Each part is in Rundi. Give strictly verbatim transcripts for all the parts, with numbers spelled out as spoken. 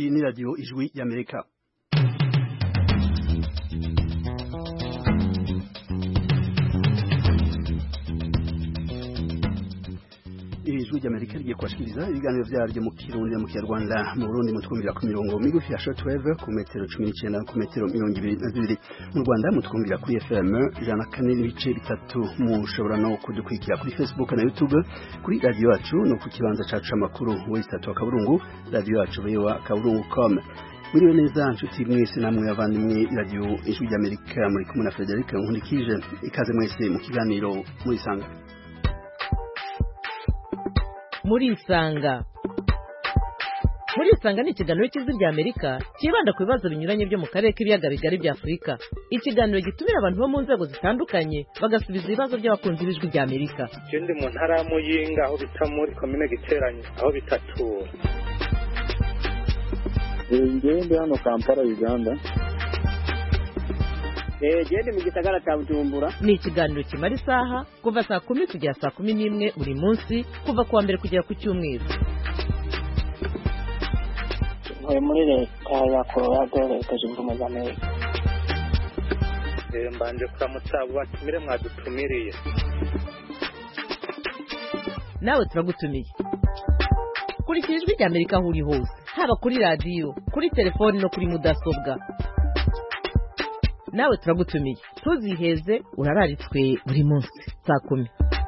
Iyi ni radio Ijwi y'Amerika. Ijwi ry'Amerika rigiye kwashikiriza ibiganiro vyaryo mu Kirundi mu Kinyarwanda mu Burundi mutwumvira ku mirongo migufi ya shortwave ku metero cumi n'icenda ku metero mirongo ibiri na zibiri, mu Rwanda mutwumvira kuri F M ijana na kane n'ibice bitatu, mushobora no kudukurikira kuri Facebook na YouTube kuri radio yacu no ku kibanza cacu c'amakuru w'isatu wa Kaburungu radio yacu bewa kaburungu dot com. Mwiriwe neza nshuti mwese namwe abandimwe radio Ijwi ry'Amerika, muri kumwe na Frederic Nkundikije. Ikaze mwese mu kiganiro muri sanga muri isanga muri isanga ni ikiganiro cy'Ijwi ry'Amerika kibanda ku bibazo binyuranye byo mu karere k'ibiyaga bigari bya Afurika. Ikiganiro gitumira abantu bo mu nzego zitandukanye bagasubiza ibibazo by'abakunzi b'Ijwi ry'Amerika. Ikindi mu ntara ya Muyinga aho bita muri komine Giteranyi aho bitatura. Ngende hano Kampala Uganda. Eh gende mu gisagara cya Bujumbura. Ni ikiganiro kimara isaha kuva saa kumi kugera saa kumi n'imwe buri munsi kuva kuwa mbere kugera ku cyumweru. Ntuye muri leta ya Colorado, leta zunze ubumwe za Amerika. Eh mbanje kuramutsa abo batumire mwadutumiriye. Nawe turagutumiye. Kurikira Ijwi ry'Amerika aho uri hose, haba kuri radio, kuri telefone no kuri mudasobwa. Nawe turagutumiye, tuziheze urararitswe buri munsi saa kumi.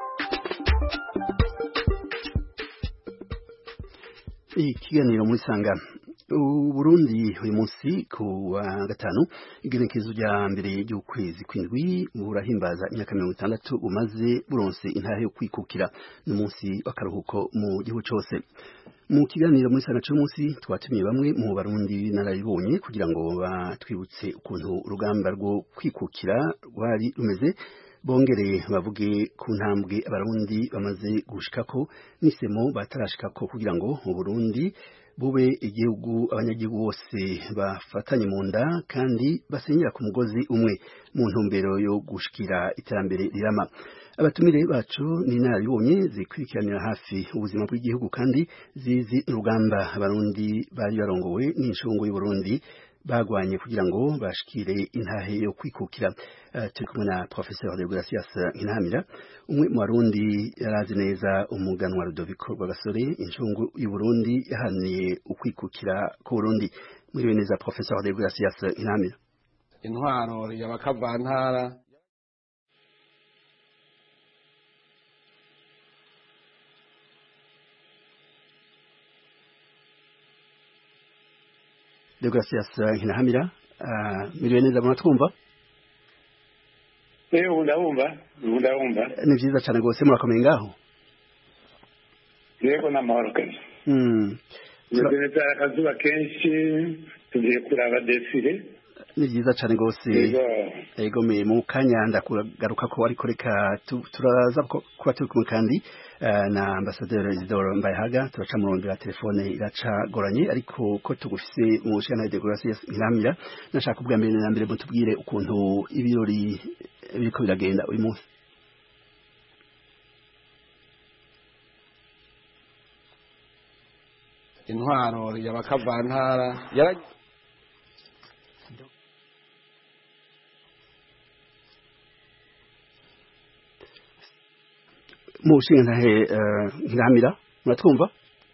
Ikiganiro muri sanga Burundi uyu munsi ku wa gatanu igenekerezo rya mbere y'ukwezi kw'indwi burahimbaza imyaka mirongo itandatu umaze buronse intahe yo kwikukira n'umunsi w'akaruhuko mu gihugu cyose. Mu kiganiro muri sanga cy'umunsi twatumiye bamwe mu Barundi narabibonye kugira ngo batwibutse ukuntu urugamba rwo kwikukira rwari rumeze, bongere bavuge ku ntambwe abarundi bamaze gushikako n'isemo batarashikako kugira ngo mu Burundi bube igihugu abanyagihugu bose bafatanye mu nda kandi basenyera ku mugozi umwe mu ntumbero yo gushikira iterambere rirama. Abatumire bacu ni naribonye zikwikiranira hafi ubuzima bw'igihugu kandi zizi urugamba abarundi bari barongowe n'inshungu y'u Burundi bagwanye kugira ngo bashikire intahe yo kwikukira. Uh, turi kumwe na Professeur Deogratias Nkinamira, umwe mu Barundi yarazi neza umuganwa Rudoviko Rwagasore inshungu y'u Burundi yahaniye ukwikukira ku Burundi. Mwiriwe neza Professeur Deogratias Nkinamira. Intwaro y'abakavantara Deogratias Nkinamira, uh, mwiriwe neza munatwumva? Eh undabumva undabumva Ni vyiza cyane gose murakomeye ngaho. Yego n'amahoro kenshi. Mm. Neza akazuba kenshi tugiye kuraba desire. Ni vyiza cyane gose. Yego me mu kanya ndakugaruka ko ariko reka turaza kuba turi kumwe kandi uh, na Ambassadeur Isidore Mbayahaga turaca mu rondera telefone iraca goranye ariko ko tugufise mu shana Deogratias Nkinamira, nashaka kubwa mbere na mbere mutubwire ukuntu ibirori biriko biragenda uyu munsi. intwaro y'abakavantara yara mu shintahe Nkinamira muratwumva?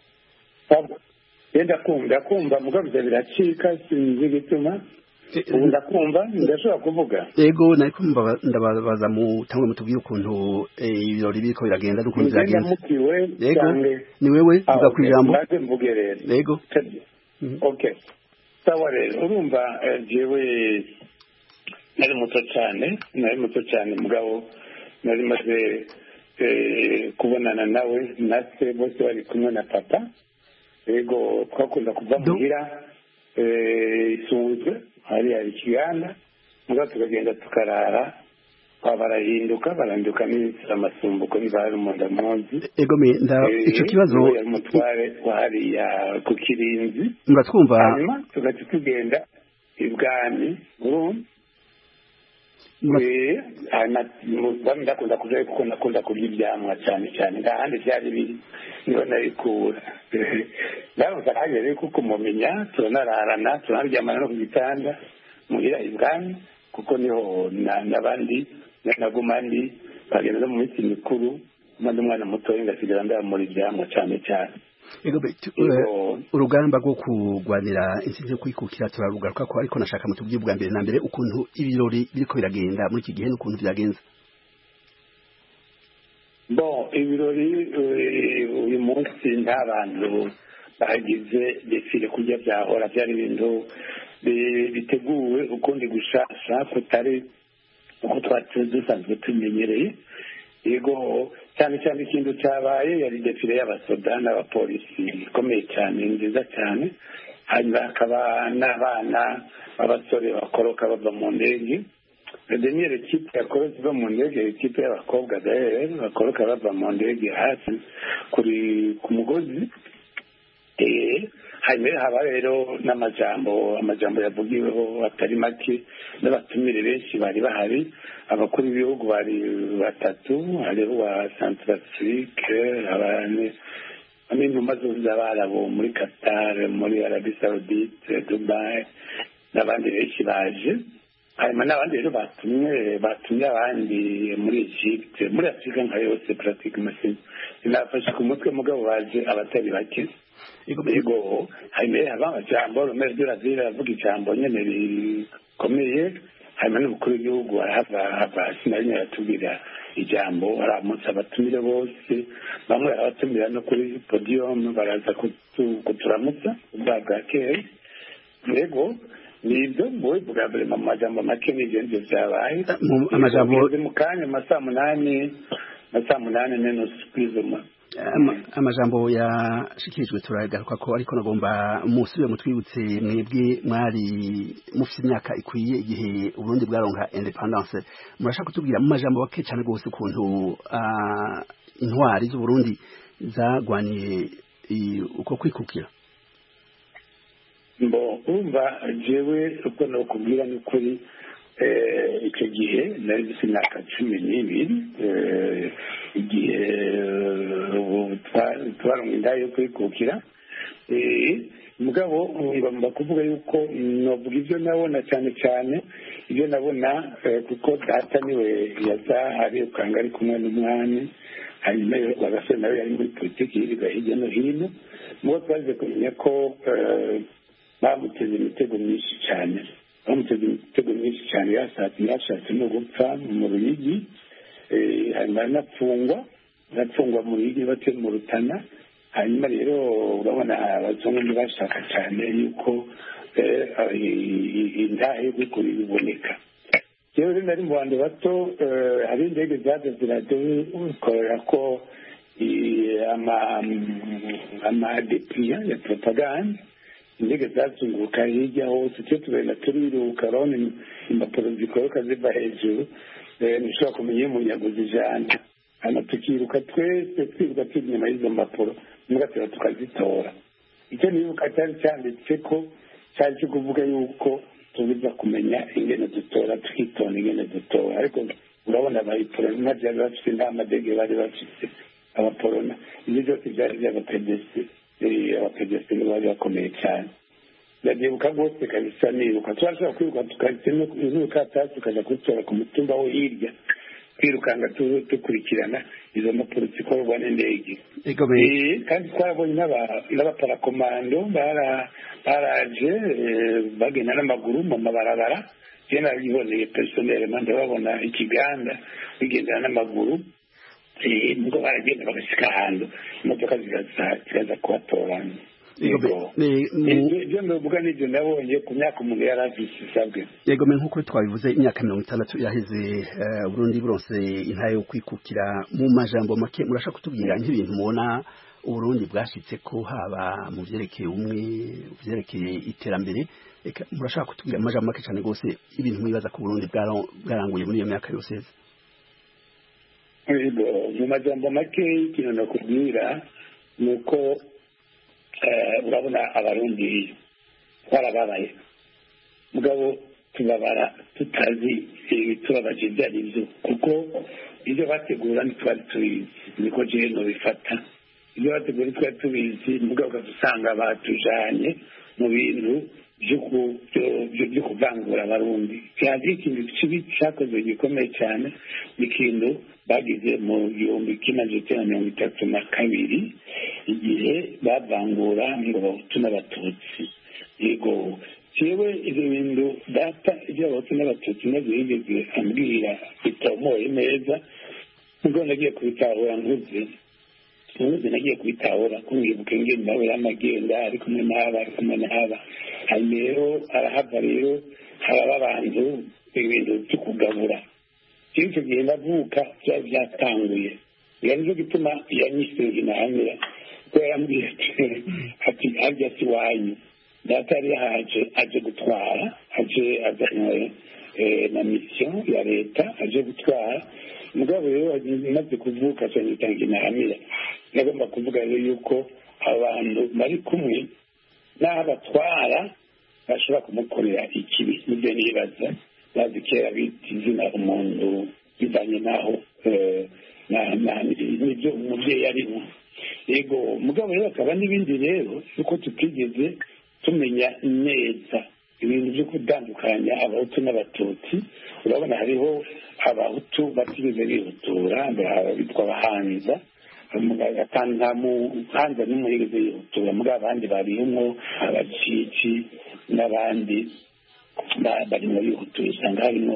Yenda kumva kumva mugavuze biracika sinzi gituma ubu ndakumva ndashobora kuvuga. Yego nari kumva ndabaza mu tangwe mutubwire ukuntu ibirori biriko biragenda n'ukuntu byagenze. Yego ni wewe uza ku ijambo. Ndaze mvuge rero. Yego. Okay. Sawa rero urumva jewe nari muto cyane nari muto cyane mugabo nari maze kubonana nawe nase bose bari kumwe na papa. Yego twakunda kuva muhira isunzwe hari hari kiganda muga tukagenda tukarara barahinduka baranduka n'inzira amasumbuko nibari mu ndamonzi. Ego me nda ico kibazo mutware wari ya ku Kirinzi muratwumva hanyuma tugaca tugenda ibwami urumva ndakunda kurya kuko nakunda kurya ibyamwa cyane cyane kandi byari biri niho nabikura ndaramutse ahageze kuko mumenya turanararana turanaryamana no ku gitanda muhira ibwami kuko niho n'abandi naguma ndi bagenda no mu minsi mikuru maze umwana mutoya ngasigara ndamura ibyamwa cyane cyane urugamba rwo kurwanira intsinzi yo kwikukira turarugaruka ko ariko nashaka mutubwiye bwa mbere na mbere ukuntu ibirori biriko biragenda muri iki gihe n'ukuntu byagenze. Bon, ibirori uyu munsi nta bantu bagize defile kurya byahora byari ibintu biteguwe ukundi gushasha kutari uko twari dusanzwe tumenyereye. Yego cyane cyane ikintu cyabaye yari defile y'abasoda n'abapolisi ikomeye cyane nziza cyane, hanyuma hakaba n'abana b'abasore bakoroka bava mu ndege. Daniel ekipe yakorotse iva mu ndege, ekipe y'abakobwa gahere bakoroka bava mu ndege hasi kuri ku mugozi. Eh hanyuma haba rero n'amajambo amajambo yavugiweho atari make n'abatumire benshi bari bahari, abakuru b'ibihugu bari batatu, hariho wa Centrafrique, abane n'intumwa z'Abarabu muri Qatar, muri Arabie Saoudite, Dubai n'abandi benshi baje. Hanyuma n'abandi rero batumye batumye abandi muri Egypte, muri Afrika nka yose pratiquement sinafashe ku mutwe mugabo baje abatari bake. Yego hanyuma abamajambo Romeo de la Ville avuga ijambo nyene rikomeye, hanyuma n'umukuru w'igihugu arahava hava sinari yatubwira ijambo aramutse abatumire bose, bamwe abatumira no kuri podium baraza kuturamutsa ubwabwakeye. Yego nibyo mwe bwa mbere mu majambo make n'ibyo byabaye amajambo mu kanya masaa munani masaa munani neno spizuma amajambo yashikirijwe turagaruka ko ariko nagomba musubire mutwibutse mwebwe mwari mufite imyaka ikwiye igihe Burundi bwaronka independence, murashaka kutubwira mu majambo bake cyane gose ukuntu intwari z'u Burundi zagwaniye uko kwikukira. Mbo umva jewe uko no kubwira ni kuri icyo gihe nari gifite imyaka cumi n'ibiri igihe twaronka inda yo kwikukira. Mugabo ngomba kuvuga yuko novuga ibyo nabona cyane cyane ibyo nabona kuko data niwe yaza hari ukanga ari kumwe n'umwami, hanyuma bagasore nawe yari muri politiki hirya hirya no hino. Mubo twaje kumenya ko bamuteze imitego myinshi cyane bamuteze imitego myinshi cyane yashatse yashatse no gupfa mu Ruyigi, hanyuma anapfungwa anapfungwa mu Ruyigi bate mu Rutana. Hanyuma rero urabona abazungu ntibashaka cyane yuko indahe yo kubiboneka. Rero nari mu bantu bato, hari indege zaje ziradukorera ko amadepliya ya propaganda, indege zazunguruka hirya hose, twe tubenda turiruka urabona impapuro zikoroka ziva hejuru, ntushobora kumenya iyo umunyaguzi ijana, hano tukiruka twese twiruka turi inyuma y'izo mpapuro mugatera tukazitora. Icyo nibuka cyari cyanditse ko cyari cyo kuvuga yuko tubiza kumenya ingene dutora, tukitonda ingene dutora. Ariko urabona abayiporona byari bafite n'amadege bari bafite abaporona, ibyo byose byari by'abapedesi, abapedesi nibo bari bakomeye cyane. Ndabyibuka rwose kabisa nibuka turashobora kwiruka tukahitamo n'urukatasi tukajya kuzitora ku mutumba wo hirya, twirukanga dukurikirana izo mpapuro zikorwa n'indege. Kandi twabonye n'abaparakomando baraje bagenda n'amaguru mu mabarabara, je nabiboneye personnel mande babona ikiganda bigendera n'amaguru, ngo baragenda bagashika ahantu imodoka zikaza kubatoranya. Ibyo ndavuga n'ibyo nabonye ku myaka umuntu yari afise isabwe. Yego me nk'uko twabivuze imyaka mirongo itandatu yaheze Burundi buronse intahe yo kwikukira. Mu majambo make murashaka kutubwira nk'ibintu mubona Uburundi bwashitse ko haba mu vyerekeye umwe vyerekeye iterambere, murashaka kutubwira mu majambo make cyane gose ibintu mwibaza ku Burundi bwaranguye muri iyo myaka yose? Yego mu majambo make ikintu nakubwira nuko urabona abarundi twarababaye, mugabo tubabara tutazi ibitubabaje ibyo ari byo kuko ibyo bategura ntitwari tubizi niko jewe nobifata ibyo bategura ntitwari tubizi mugabo ugasanga batujanye mu bintu byo kuvangura abarundi kandi ikintu kibi cyakozwe gikomeye cyane ni ikintu bagize mu gihumbi kimwe magana mirongo itatu na kabiri igihe bavangura ngo abahutu n'abatutsi yego jewe ibyo bintu data iby'abahutu n'abatutsi nabyo yigeze ambwira bitamoye neza ubwo nagiye kubitahura nkuze nkuze nagiye kubitahura kumwibuka ingene nawe yamagenda ari kumwe n'aba ari kumwe n'aba hanyuma rero arahava rero haraba abantu ibintu byo kugabura icyo gihe ndavuka byari byatanguye biba nicyo gituma yanyisingi nahamira kuko yarambwiye ati arya si wanyu data yari yahaje aje gutwara aje azanywe na misiyo ya leta aje gutwara mugabo rero maze kuvuka cyane itangi nahamira nagomba kuvuga rero yuko abantu bari kumwe n'abatwara bashobora kumukorera ikibi nibyo nibaza bazi kera bita izina umuntu bivanye naho nibyo umubyeyi arimo yego mugabo rero akaba n'ibindi rero yuko tutigeze tumenya neza ibintu byo kutandukanya abahutu n'abatutsi urabona hariho abahutu batigeze bihutura bitwa abahanza nta muhanza n'umwe yigeze yihutura muri abandi barimo abacici n'abandi barimo bihutura usanga harimo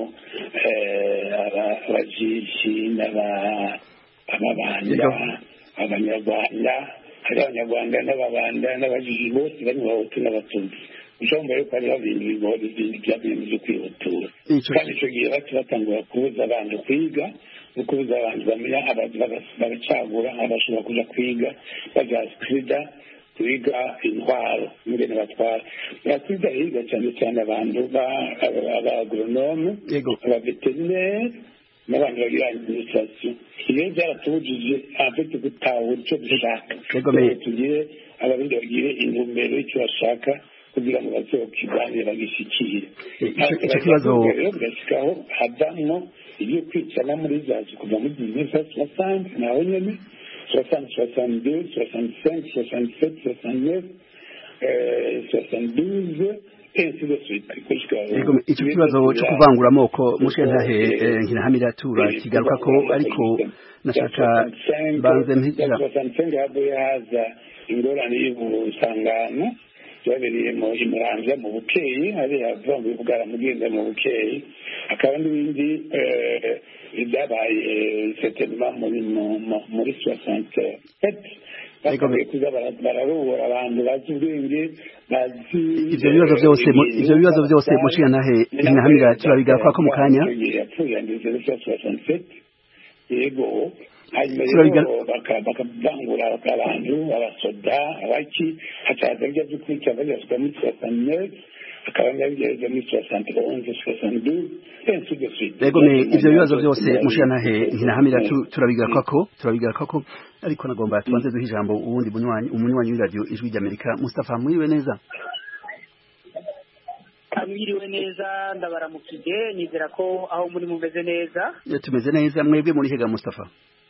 abajishi n'ababanda abanyarwanda hari abanyarwanda n'ababanda n'abajiji bose bari mu bahutu n'abatutsi ushobora yuko hariho ibintu byabintu byo kwihutura kandi icyo gihe bati batangura kubuza abantu kwiga no kubuza abantu bamenya bagacagura abashobora kuja kwiga baja sida kwiga intwaro ingene batwara bakwiga higa cyane cyane abantu b'abagoronome abaveterineri n'abantu bagira administration iyo byaratubujije afite gutahura icyo dushaka tugire abarundi bagire intumbero y'icyo bashaka kugira ngo bazokiganire bagishikire icyo kibazo rero bigashikaho hadamwo ibyo kwicana muri zazi kuva muri mille neuf cent soixante naho nyene soixante soixante-deux soixante-cinq soixante-sept soixante-neuf soixante-douze icyo kibazo cyo kuvangura amoko mushenhahe nkirahamira tura kigaruka ko ariko nashaka banze mpira soixante-cinq habuye haza ingorane y'ubusangano byabereye mu Muramvya mu Bukeyi hari avanga bugara mugenda mu Bukeyi akaba n'ibindi byabaye certainement muri muri soixante-sept kuza bararubura abantu bazi ubwenge bazi ibyo bibazo byose ibyo bibazo byose mushenhahe nkirahamira turabigaruka ko mu kanya yapfuye ndetse soixante-sept yego hanyuma bakavangura abantu abasoda abaki hataza ibyo byo kwica bagasuka muri soixante-neuf akaba yabigeze muri soixante et onze soixante-douze ainsi de suite yego me ibyo bibazo byose mushenhahe nkirahamira turabigaruka ko turabigaruka ko ariko nagomba tubanze duha ijambo uwundi munywanyi umunywanyi w'iradio ijwi ry'Amerika Mustafa mwiriwe neza mwiriwe neza ndabaramukije nizera ko aho muri mumeze neza tumeze neza mwebwe muri hega Mustafa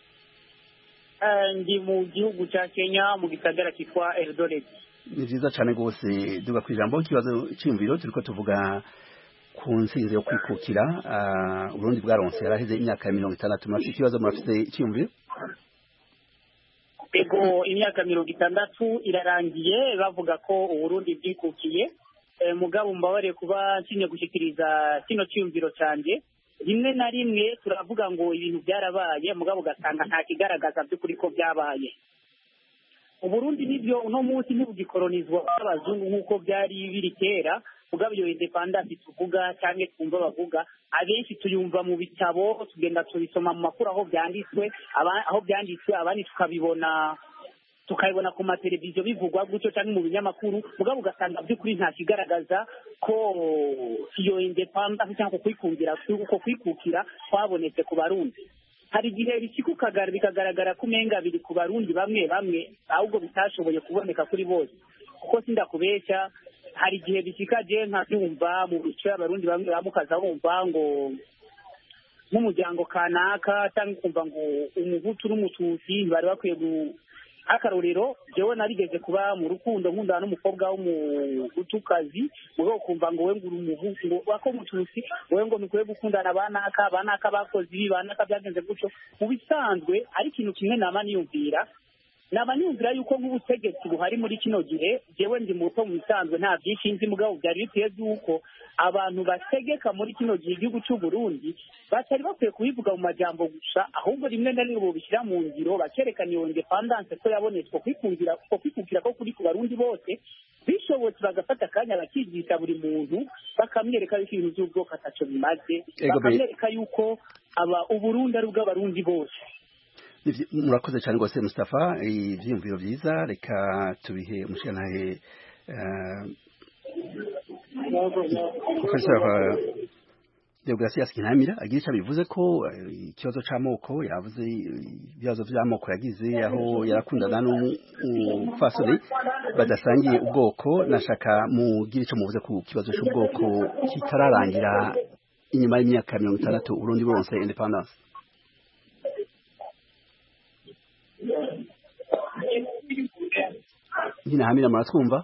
ndi mu gihugu cya Kenya mu gisagara cyitwa Eldoret ni byiza cyane rwose duga ku ijambo ikibazo cy'imviro turiko tuvuga ku nsinzi yo kwikukira Burundi bwaronse yaraheze imyaka mirongo itandatu murafite ikibazo murafite icyumviro ego imyaka mirongo itandatu irarangiye bavuga ko Uburundi bwikukiye mugabo mbabare kuba kinye gushikiriza kino cyumviro cyanje rimwe na rimwe turavuga ngo ibintu byarabaye mugabo gasanga nta kigaragaza by'ukuri ko byabaye Uburundi nibyo uno munsi ntibugikolonizwa n'abazungu nk'uko byari biri kera mugabo iyo independence tuvuga cyangwa twumva bavuga abenshi tuyumva mu bitabo tugenda tubisoma mu makuru aho byanditswe aho byanditswe abandi tukabibona tukayibona ku mateleviziyo bivugwa gutyo cyangwa mu binyamakuru mugabo ugasanga by'ukuri nta kigaragaza ko iyo independence cyangwa kwikundira uko kwikukira kwabonetse ku Barundi hari igihe bikikukagara bikagaragara ko umenga biri ku Barundi bamwe bamwe ahubwo bitashoboye kuboneka kuri bose kuko sindakubeshya hari igihe bishikaje nkabyumva mu bice abarundi bamwe bamukaza bumva ngo nk'umuryango kanaka cyangwa ukumva ngo umuhutu n'umututsi bari bakwiye akarorero jewe narigeze kuba mu rukundo nkundana n'umukobwa w'umuhutukazi mugabo kumva ngo we ngura umuhutu ngo wako mututsi we ngo nikwiye gukundana banaka banaka bakoze ibi banaka byagenze gutyo mu bisanzwe ari ikintu kimwe nama niyumvira naba niyumvira yuko nk'ubutegetsi buhari muri kino gihe jewe ndi muto mu bisanzwe nta byinshi nzi mugabo byari biteye by'uko abantu bategeka muri kino gihe igihugu cy'u Burundi batari bakwiye kubivuga mu majambo gusa ahubwo rimwe na rimwe bobishyira mu ngiro bakerekana iyo independence ko yabonetswe kwikundira ko kwikukira ko kuri ku barundi bose bishobotse bagafata akanya bakigisha buri muntu bakamwereka yuko ibintu by'ubwoko ataco bimaze bakamwereka yuko aba uburundi ari ubw'abarundi bose. Murakoze cyane rwose Mustafa, ivyiyumviro vyiza, reka tubihe umushirantahe Professor Deogratias Kinamira agira icyo bivuze ko ikibazo c'amoko yavuze ibibazo vy'amoko yagize aho yarakundana n'umufasoni badasangiye ubwoko. Nashaka mugira ico muvuze ku kibazo c'ubwoko kitararangira inyuma y'imyaka mirongo itandatu Urundi buronse independence. Hina Hamira muratwumva?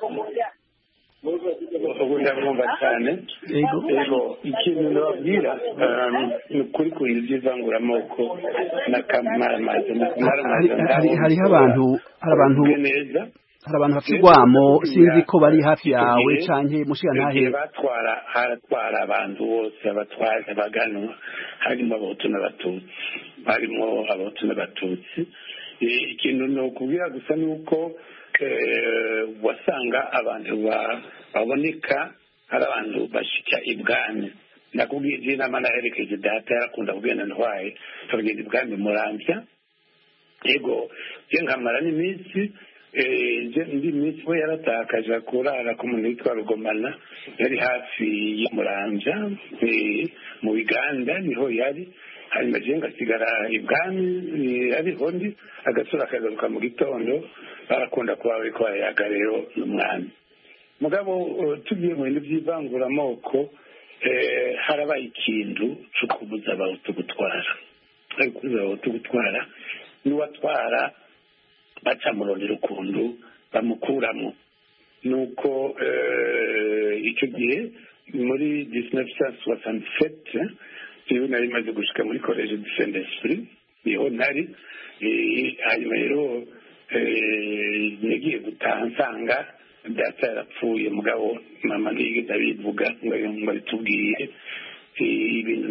ubu ndabumva cyane. Ego ikintu nababwira ni ukuri ku bintu by'ivanguramoko n'akamaramaza. Hariho abantu hari abantu hari abantu bafite urwamo sinzi ko bari hafi yawe canke mushirantahe batwara haratwara abantu bose abatwaje baganwa harimo abahutu n'abatutsi harimo abahutu n'abatutsi. Ikintu ni ukubwira gusa ni uko wasanga abantu baboneka hari abantu bashika ibwami. Nakubwiye je nama naherekeje data yarakunda kugenda ntwaye tugenda ibwami Muramvya. Ego je nkamara n'iminsi je ndi minsi we yaratakaje kurara ku muntu witwa Rugomana yari hafi y'Umuramvya mu Biganda niho yari. Hanyuma je ngasigara ibwami ariho ndi agasura akagaruka mu gitondo barakunda kuba bariko yaga rero n'umwami. Mugabo tugiye mu bintu by'ivanguramoko harabaye ikintu cyo kubuza abahutu gutwara kubuza abahutu gutwara n'uwatwara baca murondera ukuntu bamukuramo. Nuko icyo gihe muri mille neuf cent soixante-sept jewe nari maze gushika muri college du Saint-Esprit niho nari. Hanyuma rero nagiye gutaha nsanga data yarapfuye mugabo mama ntiyigeze abivuga ngo bitubwiye ibintu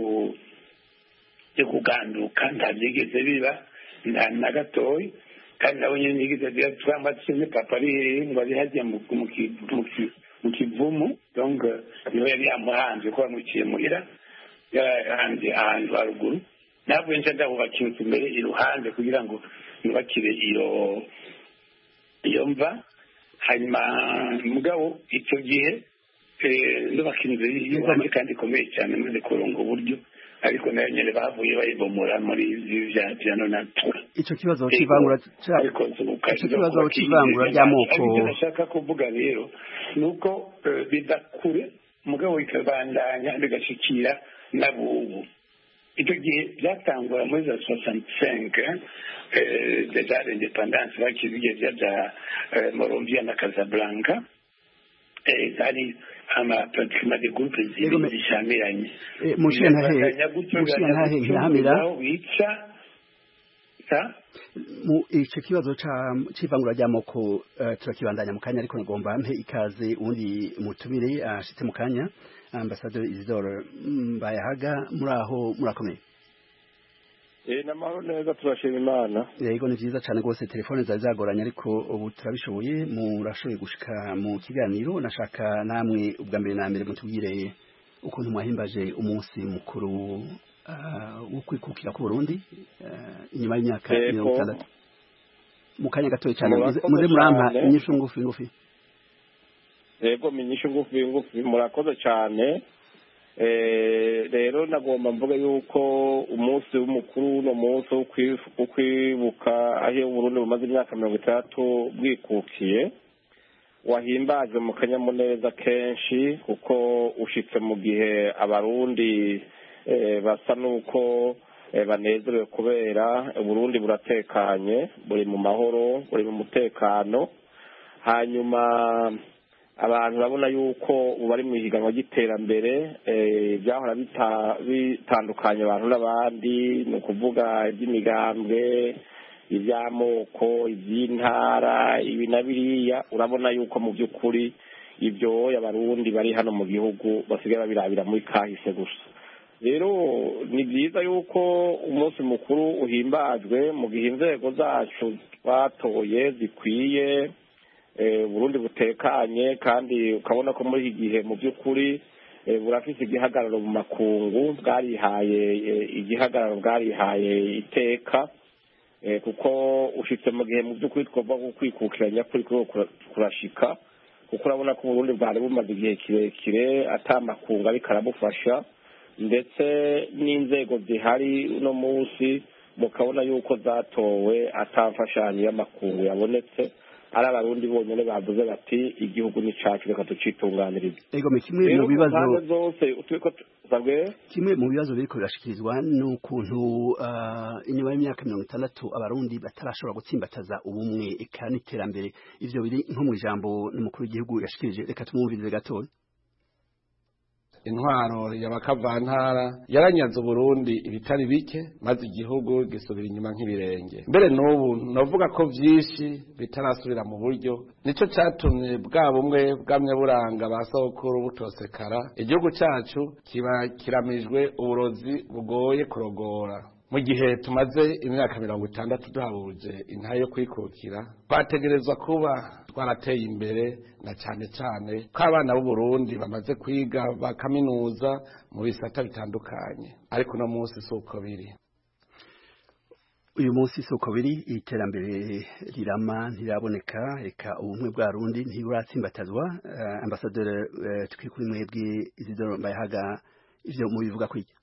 byo kuganduka ntabyigeze biba nta na gatoya kandi nabo nyine nigeze agira twamba tsinze papa ari ngo ari hajya mu kivumu donc niho yari yamuhanze ko bamuciye muhira yarahanze ahantu haruguru ntabwo nje ndahubaka inzu imbere iruhande kugira ngo nubakire iyo iyo mva. Hanyuma mugabo icyo gihe ndubaka inzu y'iwanjye kandi ikomeye cyane maze kuronga uburyo ariko nayo nyine bavuye bayibomora muri izi bya nonatura. Icyo kibazo cy'ivangura icyo kibazo cy'ivangura ry'amoko ndashaka kuvuga rero nuko bidakure mugabo bikabandanya bigashikira n'abubu. Icyo gihe byatangura muri za soixante-cinq deja l'independance bakize igihe bya Morovia na Casablanca zari ama pratiquement des groupes zishamiranye. Mushirantahe mushirantahe ntihamira wica mu icyo kibazo cy'ivangura ry'amoko turakibandanya mu kanya ariko nagomba mpe ikaze ubundi mutumire ashitse mu kanya Ambassadeur Isidore Mbayahaga. muri aho murakomeye? Eh namahoro neza turashima Imana. Yego ni vyiza cyane gose telefone zari zagoranye ariko ubu turabishoboye murashoboye gushika mu kiganiro. Nashaka namwe ubwa mbere na mbere mutubwire ukuntu mwahimbaje umunsi mukuru wo kwikukira ku Burundi inyuma y'imyaka mirongo itandatu. Mu kanya gatoya cyane muze murampa inyishu ngufi ngufi. Yego minyisho ngufi ngufi murakoze cyane. Eh rero nagomba mvuga yuko umunsi w'umukuru no munsi wo kwibuka aho Burundi bumaze imyaka mirongo itatu bwikukiye wahimbajwe mu kanyamuneza kenshi kuko ushitse mu gihe abarundi basa n'uko banezerewe kubera Burundi buratekanye, buri mu mahoro, buri mu mutekano. Hanyuma abantu babona yuko bari mu higanwa ry'iterambere, byahora bitandukanye abantu n'abandi, ni ukuvuga iby'imigambwe, iby'amoko, iby'intara, ibi na biriya. Urabona yuko mu by'ukuri ibyo abarundi bari hano mu gihugu basigaye babirabira muri kahise gusa. Rero ni byiza yuko umunsi mukuru uhimbajwe mu gihe inzego zacu twatoye zikwiye, Burundi butekanye, kandi ukabona ko muri iki gihe mu by'ukuri burafise igihagararo mu makungu, bwarihaye igihagararo bwarihaye iteka, kuko ushitse mu gihe mu by'ukuri twumva ko kwikukiranya kuri kurashika, kuko urabona ko Burundi bwari bumaze igihe kirekire ata makungu ariko arabufasha, ndetse n'inzego zihari uno munsi mukabona yuko zatowe atamfashanyo y'amakungu yabonetse, ari abarundi bonyine bavuze bati igihugu ni cacu reka tucitunganirize. Ego kimwe mu bibazo zose kimwe mu bibazo biriko birashikirizwa n'ukuntu uh, inyuma y'imyaka mirongo itandatu abarundi batarashobora gutsimbataza ubumwe eka n'iterambere. Ivyo biri nko mu ijambo n'umukuru w'igihugu yashikirije, reka tumwumvirize gatoya. Intwaro y'abakavantara yaranyaze Burundi ibitari bike, maze igihugu gisubira inyuma nk'ibirenge. Mbere n'ubu novuga ko vyinshi bitarasubira mu buryo, nico catumye bwa bumwe bwamye buranga basokuru butosekara. Igihugu cacu kiba kiramijwe uburozi bugoye kurogora. Mu gihe tumaze imyaka mirongo itandatu duhabuje intahe yo kwikukira, twategerezwa kuba twarateye imbere, na cyane cyane ko abana b'u Burundi bamaze kwiga bakaminuza mu bisata bitandukanye, ariko no munsi suko biri. Uyu munsi suko biri, iterambere rirama ntiraboneka, reka ubumwe bwa Burundi ntiburatsimbatazwa. Uh, Ambassadeur uh, tukikuri mwebwe Isidore Mbayahaga, ivyo mubivuga kwiki?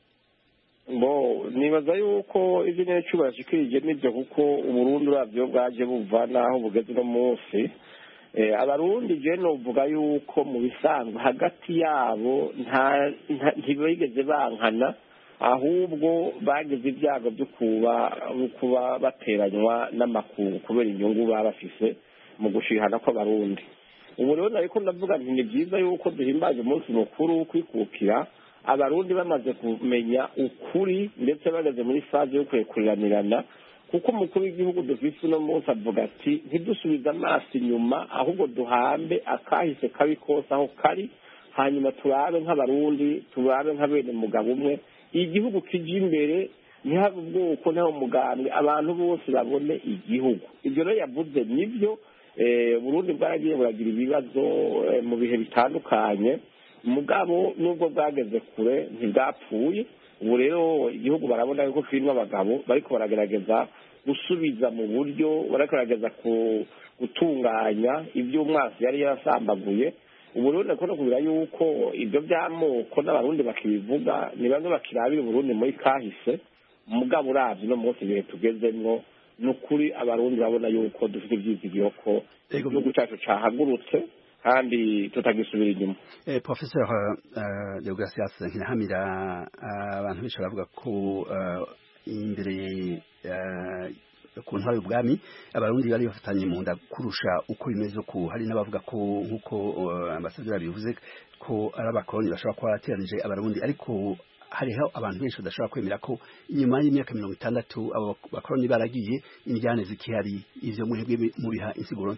Bo nibaza yuko ivyo necu bashikirije nivyo, kuko Uburundi uravyo bwaje buva naho bugeze no munsi. Eh, abarundi je novuga yuko mu bisanzwe hagati yabo nta ntibigeze bankana, ahubwo bagize ibyago byo kuba kuba bateranywa n'amakungu kubera inyungu babafise mu gushihana kw'abarundi. Ubu rero nariko ndavuga nti ni byiza yuko duhimbaje umunsi mukuru kwikukira, abarundi bamaze kumenya ukuri, ndetse bageze muri faze yo kwekuriranirana, kuko umukuru w'igihugu dufise uno munsi avuga ati ntidusubize amaso inyuma, ahubwo duhambe akahise kabi kose aho kari, hanyuma turabe nk'abarundi, turabe nka bene mugabo umwe, igihugu kije imbere, ntihabe ubwoko ntaho mugambwe, abantu bose babone igihugu. Ibyo rero yavuze nivyo. Burundi bwaragiye buragira ibibazo mu bihe bitandukanye, mugabo nubwo bwageze kure ntibwapfuye. Ubu rero igihugu barabona yuko kirimo abagabo bariko baragerageza gusubiza mu buryo, baragerageza gutunganya ibyo umwasi yari yarasambaguye. Ubu rero ndakunda kubira yuko ibyo by'amoko n'abarundi bakibivuga, ni bamwe bakirabira Burundi muri kahise, mugabo uravye no munsi ibihe tugezemwo, nukuri abarundi babona yuko dufite ivyizigiro ko igihugu cacu cahagurutse kandi tutagisubira inyuma. Eh, Professeur uh, Deogratias Nkinahamira, abantu uh, benshi baravuga ko uh, imbere uh, ku ntwaro y'ubwami abarundi bari bafatanye mu nda kurusha uko bimeze, ko hari n'abavuga ko nk'uko uh, ambasaderi bivuze ko ari abakoloni bashobora kuba barateranije abarundi, ariko hariho abantu benshi badashobora kwemera ko inyuma y'imyaka mirongo itandatu abo bakoloni baragiye, indyane zikihari. Ivyo mwebwe mubiha insiguro?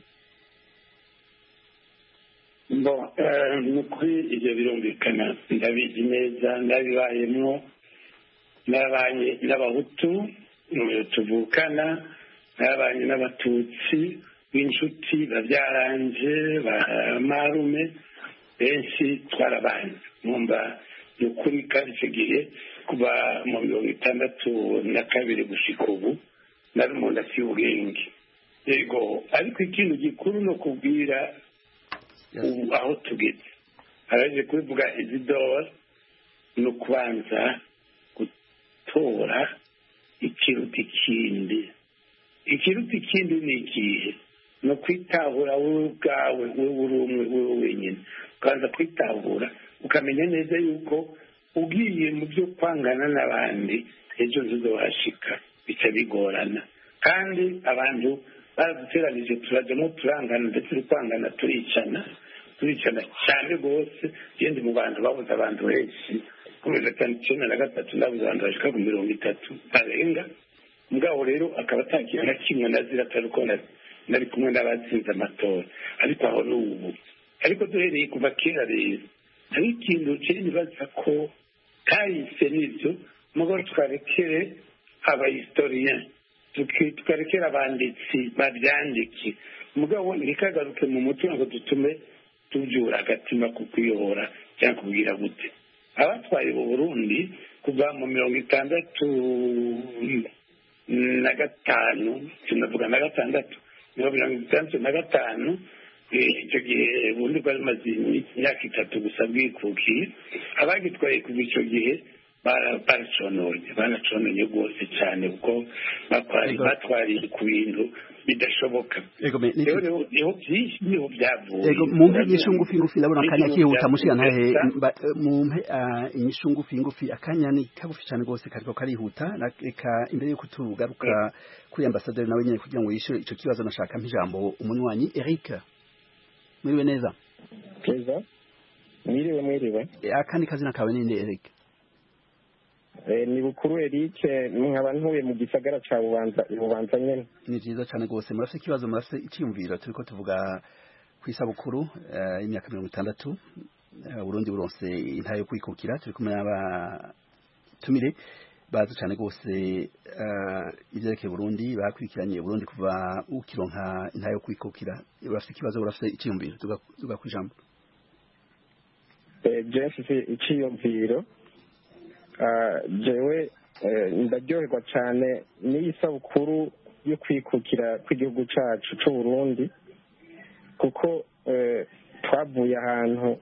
Bo nukuri ivyo birumvikana, ndabizi neza, ndabibayemwo, nabanye n'abahutu tuvukana, nabanye n'abatutsi b'inshuti bavyaranje ba marume benshi twarabanye. Numva nukuri kandi ico gihe kuba mu mirongo itandatu na kabiri gushika ubu nari umuntu aciye ubwenge. Yego, ariko ikintu gikuru no kubwira ubu aho tugeze, araje kubivuga Isidore, no kubanza gutora ikiruta ikindi. Ikiruta ikindi ni ikihe? no kwitahura wowe ubwawe wowe uri umwe wowe wenyine ukabanza kwitahura ukamenya neza yuko ugiye mu byo kwangana n'abandi ejo ntuzohashika bica bigorana kandi abantu baraduteranije turajyamo turangana ndetse turi kwangana turicana turicana cyane rwose genda mu bantu babuze abantu benshi kubera cyane icyenda na gatatu ndabuze abantu bashika ku mirongo itatu barenga mugabo rero akaba atagira na kimwe nazira atari uko nari kumwe n'abatsinze amatora ariko aho n'ubu ariko duhereye kuva kera rero hari ikintu kiri nibaza ko kahise n'ibyo mugabo twarekere abahistorien tukarekera abanditsi babyandike mugabo ntikagaruke mu mutima ngo dutume tubyura agatima ku kuyobora cyangwa kubwira gute abatwaye mu Burundi kuva mu mirongo itandatu na gatanu sinavuga na gatandatu mirongo itandatu na gatanu icyo gihe ubundi bwari bumaze imyaka itatu gusa bwikukiye abagitwaye kuva icyo gihe baracononye baracononye rwose cyane kuko batwariye ku bintu bidashoboka rero niho byinshi niho byavuye mumpe inyishu ngufi ngufi ndabona akanya kihuta mushira ntahe mumpe inyishu ngufi ngufi akanya ni kagufi cyane rwose kariko karihuta reka imbere yuko tugaruka kuri ambassadeur nawe nyine kugira ngo yishure ico kibazo nashaka mpijambo umunywanyi Eric mwiriwe neza Keza mwiriwe mwiriwe akandi kazina kawe ninde Eric ni bukuru Eric nkaba ntuye mu gisagara ca Bubanza Bubanza nyene ni byiza cyane rwose murafite ikibazo murafite icyumviro turiko tuvuga ku isabukuru y'imyaka mirongo itandatu Burundi buronse intayo kwikukira turi kumwe n'abatumire bazi cyane rwose ivyerekeye Burundi bakurikiranye Burundi kuva ukironka intayo kwikukira urafite ikibazo urafite icyumviro tuga kwijambo eh Jeff icyumviro jewe ndaryoherwa cyane n'iyi sabukuru yo kwikukira kw'igihugu cyacu cy'u Burundi kuko twavuye ahantu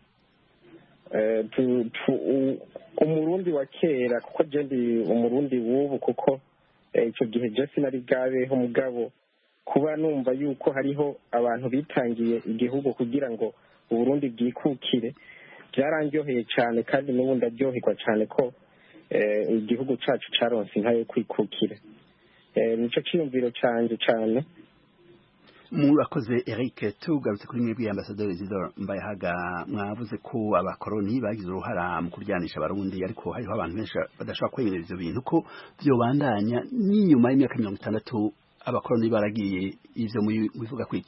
umurundi wa kera kuko je ndi umurundi w'ubu kuko icyo gihe je sinari bwabeho mugabo kuba numva yuko hariho abantu bitangiye igihugu kugira ngo Uburundi bwikukire byarandyoheye cyane kandi n'ubu ndaryoherwa cyane ko igihugu cyacu cyaronse intayo yo kwikukira nicyo cyiyumviro cyanjye cyane murakoze Eric tugarutse kuri mwebwe ambassadeur Isidore Mbayahaga mwavuze ko abakoroni bagize uruhara mu kuryanisha abarundi ariko hariho abantu benshi badashobora kwemera ivyo bintu ko vyobandanya n'inyuma y'imyaka mirongo itandatu abakoroni baragiye ivyo mubivuga kwiki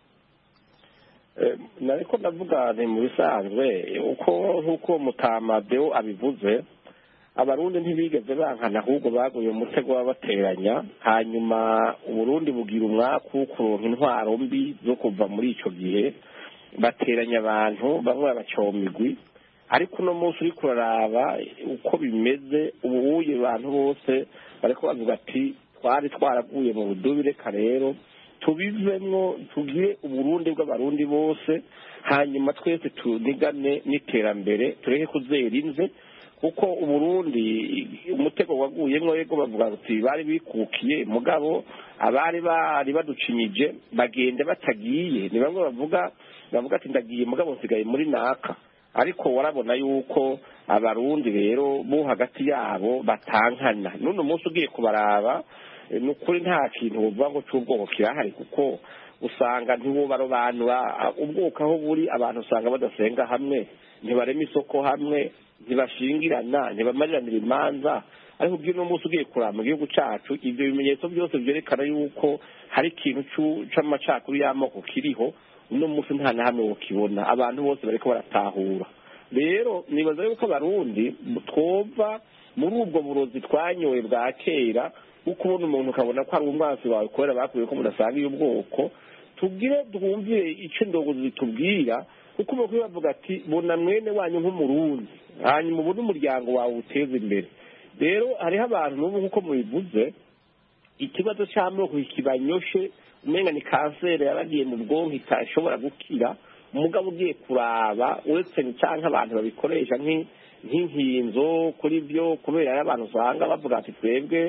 nariko ndavuga ni mu bisanzwe uko nk'uko Mutamadeo abivuze abarundi ntibigeze bankana ahubwo baguye umutego babateranya hanyuma Uburundi bugira umwaku kuronka intwaro mbi zo kuva muri ico gihe bateranya abantu bamwe babacomigwi ariko no munsi uri kuraraba uko bimeze ubuye abantu bose bariko bavuga ati twari twaraguye mu budubire karero tubivemwo tugire Uburundi bw'abarundi bose hanyuma twese tunigane n'iterambere tureke kuzera inze kuko Uburundi umutego waguyemwo yego bavuga ati bari bikukiye mugabo abari bari baducinyije bagende batagiye ni bamwe bavuga bavuga ati ndagiye mugabo nsigaye muri naka ariko warabona yuko abarundi rero bo hagati yabo batankana none umunsi ugiye kubaraba nukuri nta kintu uvuga ngo cy'ubwoko kirahari kuko usanga ntibo barobanura ubwoko aho buri abantu usanga badasenga hamwe ntibarema isoko hamwe ntibashingirana ntibamariranira imanza ariko ubwo uno munsi ugiye kuraba mu gihugu cyacu ibyo bimenyetso byose byerekana yuko hari ikintu c'amacakuru y'amoko kiriho uno munsi nta na hamwe wokibona abantu bose bariko baratahura rero nibaza yuko abarundi twova muri ubwo burozi twanyoye bwa kera uko ubona umuntu ukabona ko ari umwansi wawe kubera bakuye ko mudasanga iyo bwoko tubwire twumvire icyo indogozi zitubwira kuko bakwiye bavuga ati bona mwene wanyu nk'umurundi hanyuma ubone umuryango wawe uteza imbere rero hariho abantu n'ubu nk'uko mubivuze ikibazo cy'amoko kibanyoshe umenga ni kanseri yaragiye mu bwonko itashobora gukira umugabo ugiye kuraba uretse cyangwa abantu babikoresha nk'inkinzo kuri byo kubera abantu usanga bavuga ati twebwe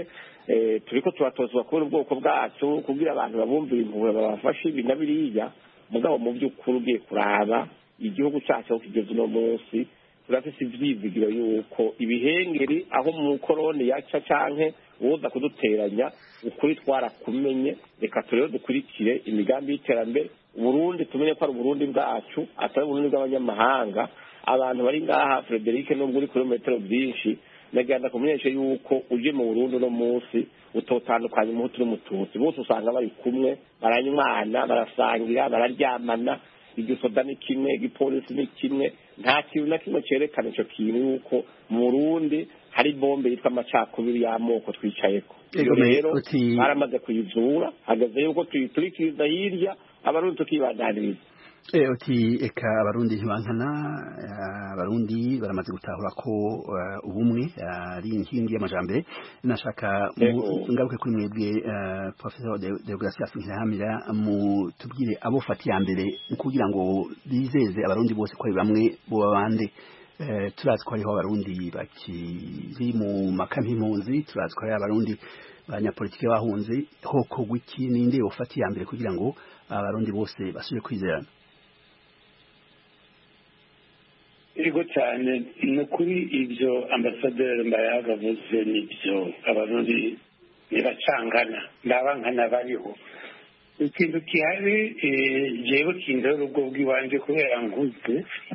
turiko turatozwa kubera ubwoko bwacu kugira abantu babumvira impuhwe babafashe ibi na biriya mugabo mu by'ukuri ugiye kuraba igihugu cyacu aho kigeze uno munsi turafise ivyizigiro yuko ibihengeri aho mu koroni yaca canke woza kuduteranya ukuri twarakumenye reka turero dukurikire imigambi y'iterambere Burundi tumenye ko ari Burundi bwacu atari Burundi bw'abanyamahanga abantu bari ngaha Frederic nubwo uri kilometero byinshi nagenda kumenyesha yuko uje mu Burundi no munsi utotandukanye mu turi mututsi bose usanga bari kumwe baranywana barasangira bararyamana igisoda ni kimwe igipolisi ni kimwe nta kintu na kimwe cerekana ico kintu yuko mu Burundi hari bombe yitwa amacakubiri y'amoko twicayeko iyo rero baramaze kuyizura hagaze yuko tuyiturikiriza hirya abarundi tukibandaniriza Eh uti eka abarundi ntibankana abarundi baramaze gutahura ko uh, ubumwe ari uh, inkingi y'amajambere nashaka ngaruke kuri mwebwe uh, Professor Deogracias Nkirahamira mu tubwire abo fati ya mbere kugira ngo bizeze abarundi bose ko bamwe bo babande uh, turazi ko hariho abarundi bakiri mu makampi impunzi turazi ko hariho abarundi abanyapolitike bahunze hoko gwiki ninde ufati ya mbere kugira ngo abarundi bose basubire kwizerana Ego cyane no kuri ibyo ambasaderi Mbayaga avuze nibyo abarundi ntibacangana ndabankana bariho ikintu kihari jewe kindero ubwo bw'iwanje kubera nkuze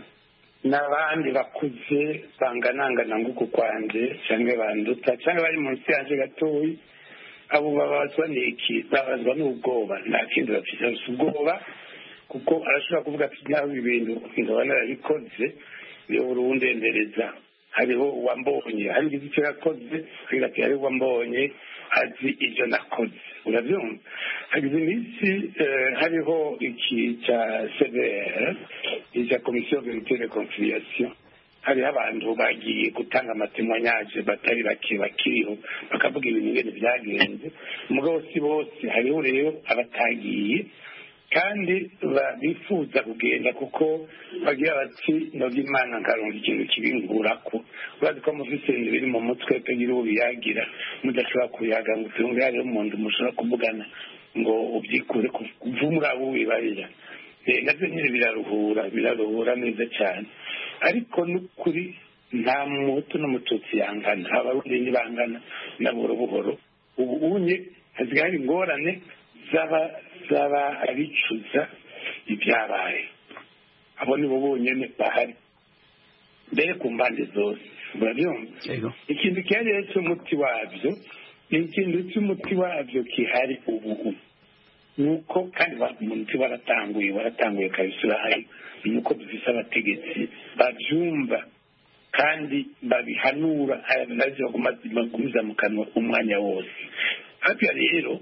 n'abandi bakuze banganangana nguko kwanje cyangwa banduta cyangwa bari munsi yanje gatoyi abo babazwa n'iki babazwa n'ubwoba nta kindi bafite ubwoba kuko arashobora kuvuga ati nawe ibintu nkaba narabikoze niyo Burundi endereza hariho uwambonye hari icyo yakoze kandi ati hariho uwambonye azi ivyo nakoze uravyumva hagize iminsi hariho iki ca C V R ija Commission Vérité et Conciliation hariho abantu bagiye gutanga amatemwanyaje batari bake bakiriho bakavuga ibintu ngene vyagenze mugabo si bose hariho rero abatagiye kandi bifuza kugenda kuko bagira bati noga Imana nkaronka ikintu kibingurako urazi ko mufise ibintu biri mu mutwe pegira ubiyagira mudashobora kuyaga ngo tunge hariho umuntu mushobora kuvugana ngo ubyikure kuvumura abo wibarira navyo nyine biraruhura biraruhura neza cyane ariko n'ukuri nta mutu n'umututsi yangana abarundi ntibangana na buhoro buhoro ubu unye hazigaye ingorane zaba zaba abicuza ibyabaye abo nibo bonyene bahari mbere ku mbande zose urabyumva ikintu kihari cy'umuti wabyo ikintu cy'umuti wabyo kihari ubu nuko kandi umuti waratanguye waratanguye kabisa urahari nuko dufise abategetsi bavyumva kandi babihanura navyo bagumiza mu kanwa umwanya wose hafi rero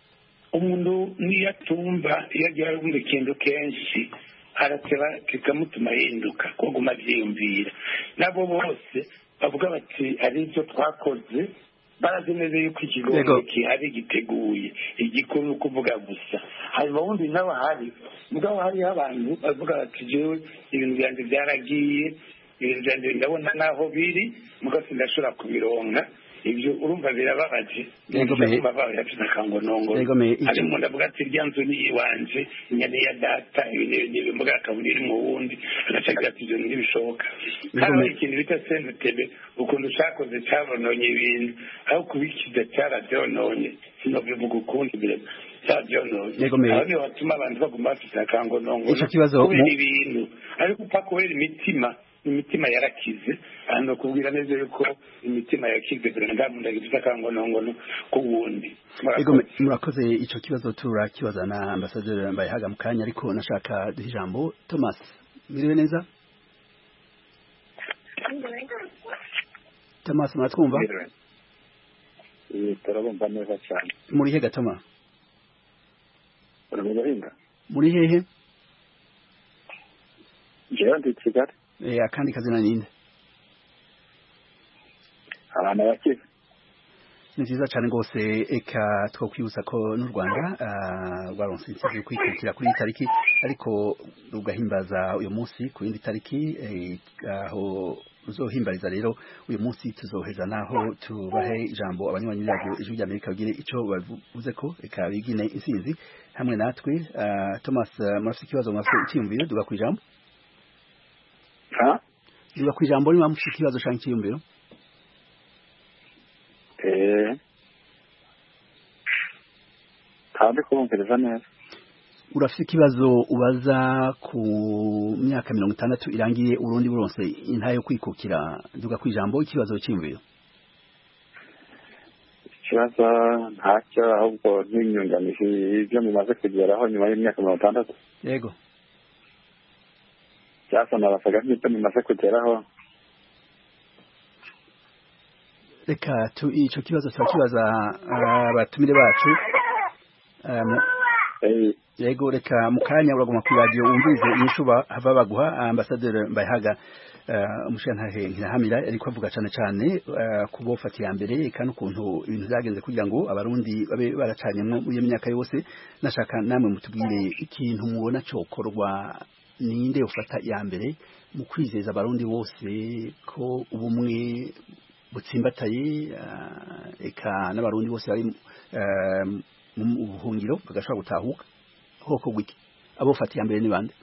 umuntu niyo atumva iyo agiye arumva ikintu kenshi arateba kikamutuma yihinduka ko guma avyiyumvira nabo bose bavuga bati ari ivyo twakoze barazi neza yuko ikigongo kihari giteguye igikuru ni ukuvuga gusa hanyuma wundi nawe hari mugabo hariho abantu bavuga bati jewe ibintu vyanje vyaragiye ibintu vyanje ndabona naho biri mugabo sindashobora kubironka ibyo urumva birababaje babaye afite akangonongo ari umuntu avuga ati irya nzu ni iwanje inyana ya data n'imbuga akabura iri mu wundi agacagira ati ibyo ntibishoboka kandi ikintu bita sentebe ukuntu cyakoze cyarononye ibintu aho kubikiza cyarabyononye sinobivuga ukundi mbere cyabyononye aho niho hatuma abantu baguma bafite akangonongo kubera ibintu ariko upfa kubera imitima imitima yarakize hano kubwira neza yuko imitima yakize biranga mu ndagifite akangonongono ku wundi murakoze ico kibazo turakibaza na ambassadeur Mbayahaga mu kanya ariko nashaka duha ijambo Thomas miriwe neza Thomas muratwumva eh turabumva neza cyane muri he gatoma uramuhinga muri hehe jewe ndi Kigali eh akandi kazina ninde abana bake ni vyiza cyane gose eka twokwibutsa ko n'u Rwanda rwaronse intsinzi yo kwikukira kuri tariki ariko rugahimbaza uyu munsi ku yindi tariki aho ruzohimbariza rero uyu munsi tuzoheza naho tubahe ijambo abanywanyi b'iradiyo ijwi rya Amerika bagire ico bavuze ko reka bigine insinzi hamwe natwe. uh, Thomas, uh, murafite ikibazo, murafite icyiyumviro, duga ku ijambo. ha duga ku ijambo niba mufite ikibazo canke icyiyumviro. eh kandi kumviriza neza. Urafite ikibazo ubaza ku myaka mirongo itandatu irangiye Urundi buronse intayo kwikukira, duga ku ijambo, ikibazo cy'imviro. Ikibazo ntacyo, ahubwo n'inyunganizi ibyo mumaze kugeraho nyuma y'imyaka mirongo itandatu. Yego, cyasa nabasaga nk'ibyo mumaze kugeraho. reka tu ico kibazo turakibaza abatumire bacu. um, eh Yego, reka mukanya uraguma ku radio umvize inyishuba hava baguha. Ambassadeur Mbayahaga umushantahe nkirahamira ariko avuga cyane cyane kubofata ya mbere kandi ukuntu ibintu byagenze kugira ngo abarundi babe baracanyemo muri iyo myaka yose. Nashaka namwe mutubwire ikintu mubona cyokorwa, ninde ufata ya mbere mu kwizeza abarundi bose ko ubumwe butsimbataye, eka n'abarundi bose bari mu buhungiro bagashobora gutahuka. Hoko gwiki abofata ya mbere ni bande?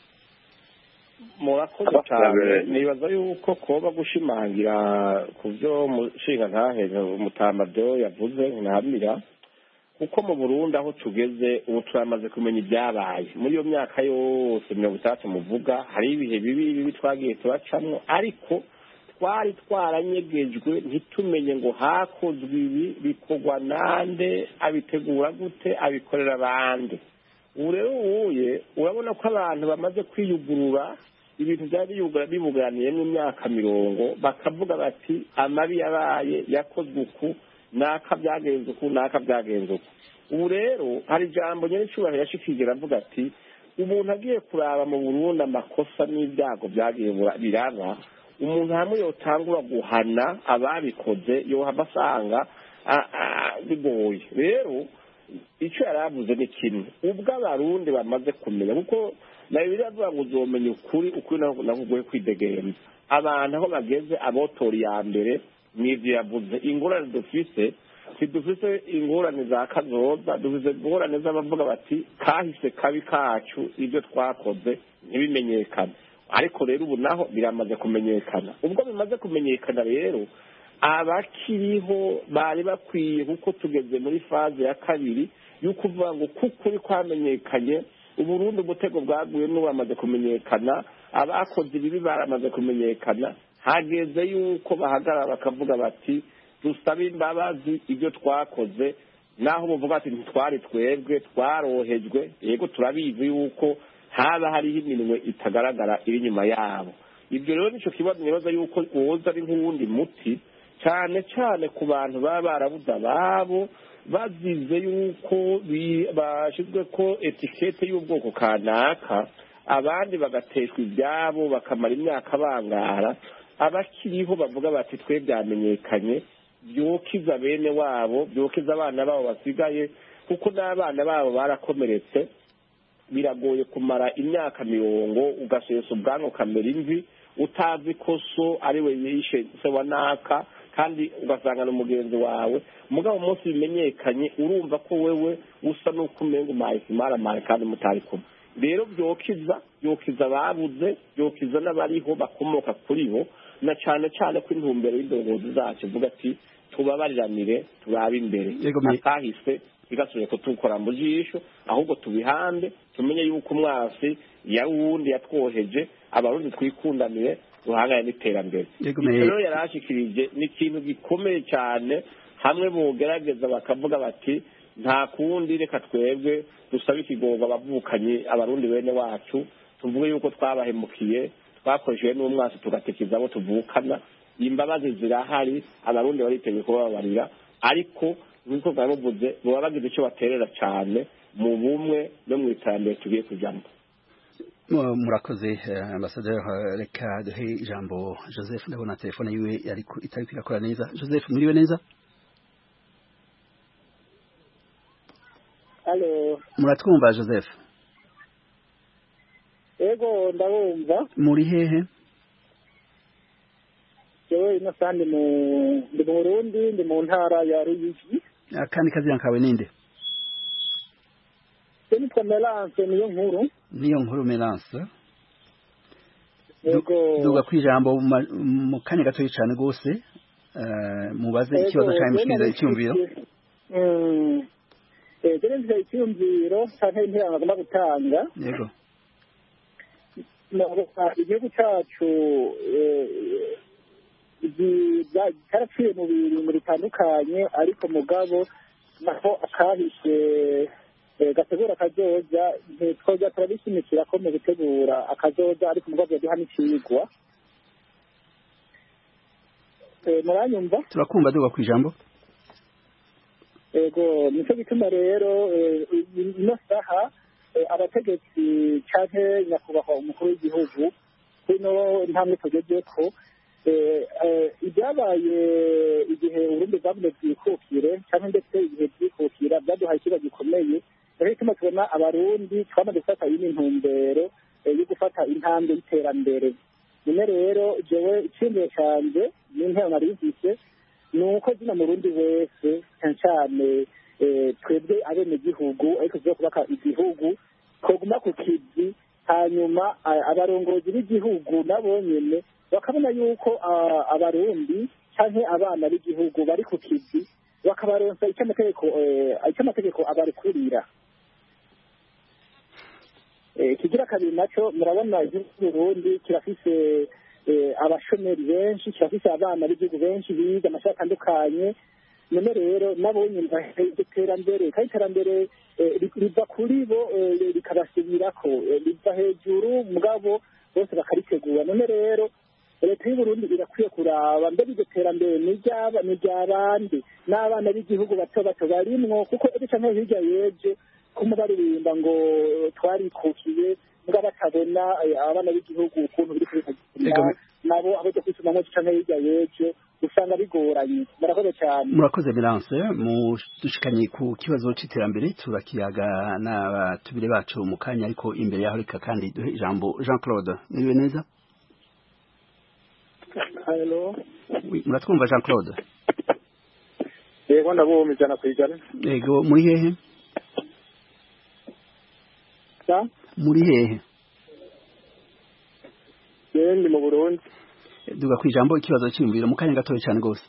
Murakoze cyane. Nibaza yuko koba gushimangira ku byo mushinga ntahe umutamado yavuze ntamira, kuko mu Burundi aho tugeze ubu turamaze kumenya ibyabaye muri iyo myaka yose mirongo itandatu muvuga. Hari ibihe bibi bibi twagiye turacamwo, ariko twari twaranyegejwe ntitumenye ngo hakozwe ibi bikorwa nande, abitegura gute, abikorera bande. Ubu rero ubuye urabona ko abantu bamaze kwiyugurura ibintu byari bibuganiye mu myaka mirongo, bakavuga bati amabi yabaye yakozwe uku, naka byagenze uku, naka byagenze uku. Ubu rero hari ijambo nyene cyubahiro yashikije avuga ati umuntu agiye kuraba mu Burundi amakosa n'ibyago byagiye biraba, umuntu hamwe yotangura guhana ababikoze yohava asanga bigoye. Rero icyo yaravuze ni kimwe, ubwo abarundi bamaze kumenya, kuko na Bibiliya avuga ngo uzomenya ukuri, ukuri nakugoye kwidegemza. Abantu aho bageze abotora ya mbere n'ivyo yavuze. Ingorane dufise sidufise ingorane za kazoza, dufise ingorane z'abavuga bati kahise kabi kacu ibyo twakoze ntibimenyekane. Ariko rero ubu naho biramaze kumenyekana. Ubwo bimaze kumenyekana rero abakiriho bari bakwiye, kuko tugeze muri faze ya kabiri yuko uvuga ngo kukuri kwamenyekanye, Uburundi umutego bwaguye n'uramaze kumenyekana, abakoze ibibi baramaze kumenyekana. Hageze yuko bahagarara bakavuga bati dusabe imbabazi ibyo twakoze, naho buvuga ati ntitwari twebwe twarohejwe. Yego turabizi yuko haba hariho iminwe itagaragara iri inyuma yabo. Ibyo rero nico kibazo nibaza yuko woza ari nk'uwundi muti, cyane cyane ku bantu baba barabuze ababo bazize yuko bashizwe ko etikete y'ubwoko kanaka, abandi bagateshwa ibyabo bakamara imyaka bangara. Abakiriho bavuga bati twe byamenyekanye, byokiza bene wabo, byokiza abana babo basigaye, kuko n'abana babo barakomeretse. Biragoye kumara imyaka mirongo ugasesa ubwanwa kamera imvi utazi ko so ari we yishe se wanaka, kandi ugasanga n'umugenzi wawe. Mugabo umunsi bimenyekanye urumva ko wewe usa n'uko umenga umayikimara mare kandi mutari kumwe. Rero byokiza byokiza babuze, byokiza n'abariho bakomoka kuri bo, na cyane cyane ko intumbero y'indongozi zacu vuga ati tubabariranire turabe imbere akahise bigasubire ko tukora mu jisho, ahubwo tubihande tumenye yuko umwasi ya wundi yatwoheje, abarundi twikundanire duhangane n'iterambere. Rero yarashikirije ni ikintu gikomeye cyane, hamwe bogerageza bakavuga bati nta kundi reka twebwe dusabe ikigorwa abavukanye abarundi bene wacu, tuvuge yuko twabahemukiye, twakoresheje n'umwasi tugatekiza abo tuvukana. Imbabazi zirahari, abarundi bariteguye kubabarira, ariko nkuko bavuze baba bagize icyo baterera cyane mu bumwe no mu iterambere tugiye kujyamo. Murakoze Ambassadeur. Reka duhe ijambo Joseph, ndabona telefone yiwe yari itari kwirakora neza. Joseph, muriwe neza? Halo. Muratwumva Joseph? Ego ndabumva. Muri hehe? jewe ino saha ndi mu ndi mu Burundi ndi mu ntara ya Ruyigi. Akandi kazi yankawe ninde? Nitwa Melance niyo nkuru. Niyo nkuru Melance. Yego. Duga kwijambo mu kanya gato cyane gose. Eh mubaze ikibazo cyawe mushikiriza icyumviro. Mm. Eh dere icyumviro cyane ntiyanga agomba gutanga. Yego. No igihugu cyacu cyaraciye mu bintu bitandukanye ariko mugabo naho akahishe gategura akazoza ntitwojya turabishimikira ko mu gutegura akazoza ariko mugabo duha n'icigwa. Muranyumva? Turakumva duga kwijambo. Ego nicyo gituma rero ino saha abategetsi canke nyakubahwa umukuru w'igihugu kuno ntamwe tugeze ko ibyabaye igihe Burundi bwavuze bwikukire canke ndetse igihe bwikukira byaduhaye ikiba gikomeye rero ituma tubona abarundi twamaze gufata iyi ntumbero yo gufata intambwe y'iterambere. None rero jewe icyumviro canje n'intero narivise ni uko zina murundi wese cyane twebwe abenegihugu ariko tugiye kubaka igihugu koguma ku kizi hanyuma abarongozi b'igihugu nabo nyene bakabona yuko abarundi canke abana b'igihugu bari ku kizi bakabaronsa icyo amategeko icyo amategeko abarekurira. Kigira kabiri naco murabona igihugu Burundi kirafise abashomeri benshi kirafise abana b'igihugu benshi biga amashuri atandukanye. None rero nabo nyine iterambere kandi iterambere riva kuri bo rikabasubirako riva hejuru mugabo bose bakaritegura. None rero leta y'u Burundi irakwiye kuraba mbere iryo terambere n'iryaba n'iryabandi n'abana b'igihugu bato bato barimwo kuko ejo canke hirya yejo kuma baririmba ngo twarikukiye mugabo batabona abana b'igihugu ukuntu biri kubikagenda nabo abo cyo kwisumamo canke hirya yejo usanga bigoranye. Murakoze cyane. Murakoze Melance mudushikanye ku kibazo c'iterambere turakiyaga n'abatubire bacu mu kanya ariko imbere yaho reka kandi duhe ijambo Jean Claude. Niwe neza? Hello. Oui, muratwumva Jean Claude? Yego ndabumva ijana ku ijana. Yego muri hehe? Sa? Muri hehe? Yego ndi mu Burundi. Duga kwijambo ikibazo cy'imviro mu kanya gatoye cyane gose.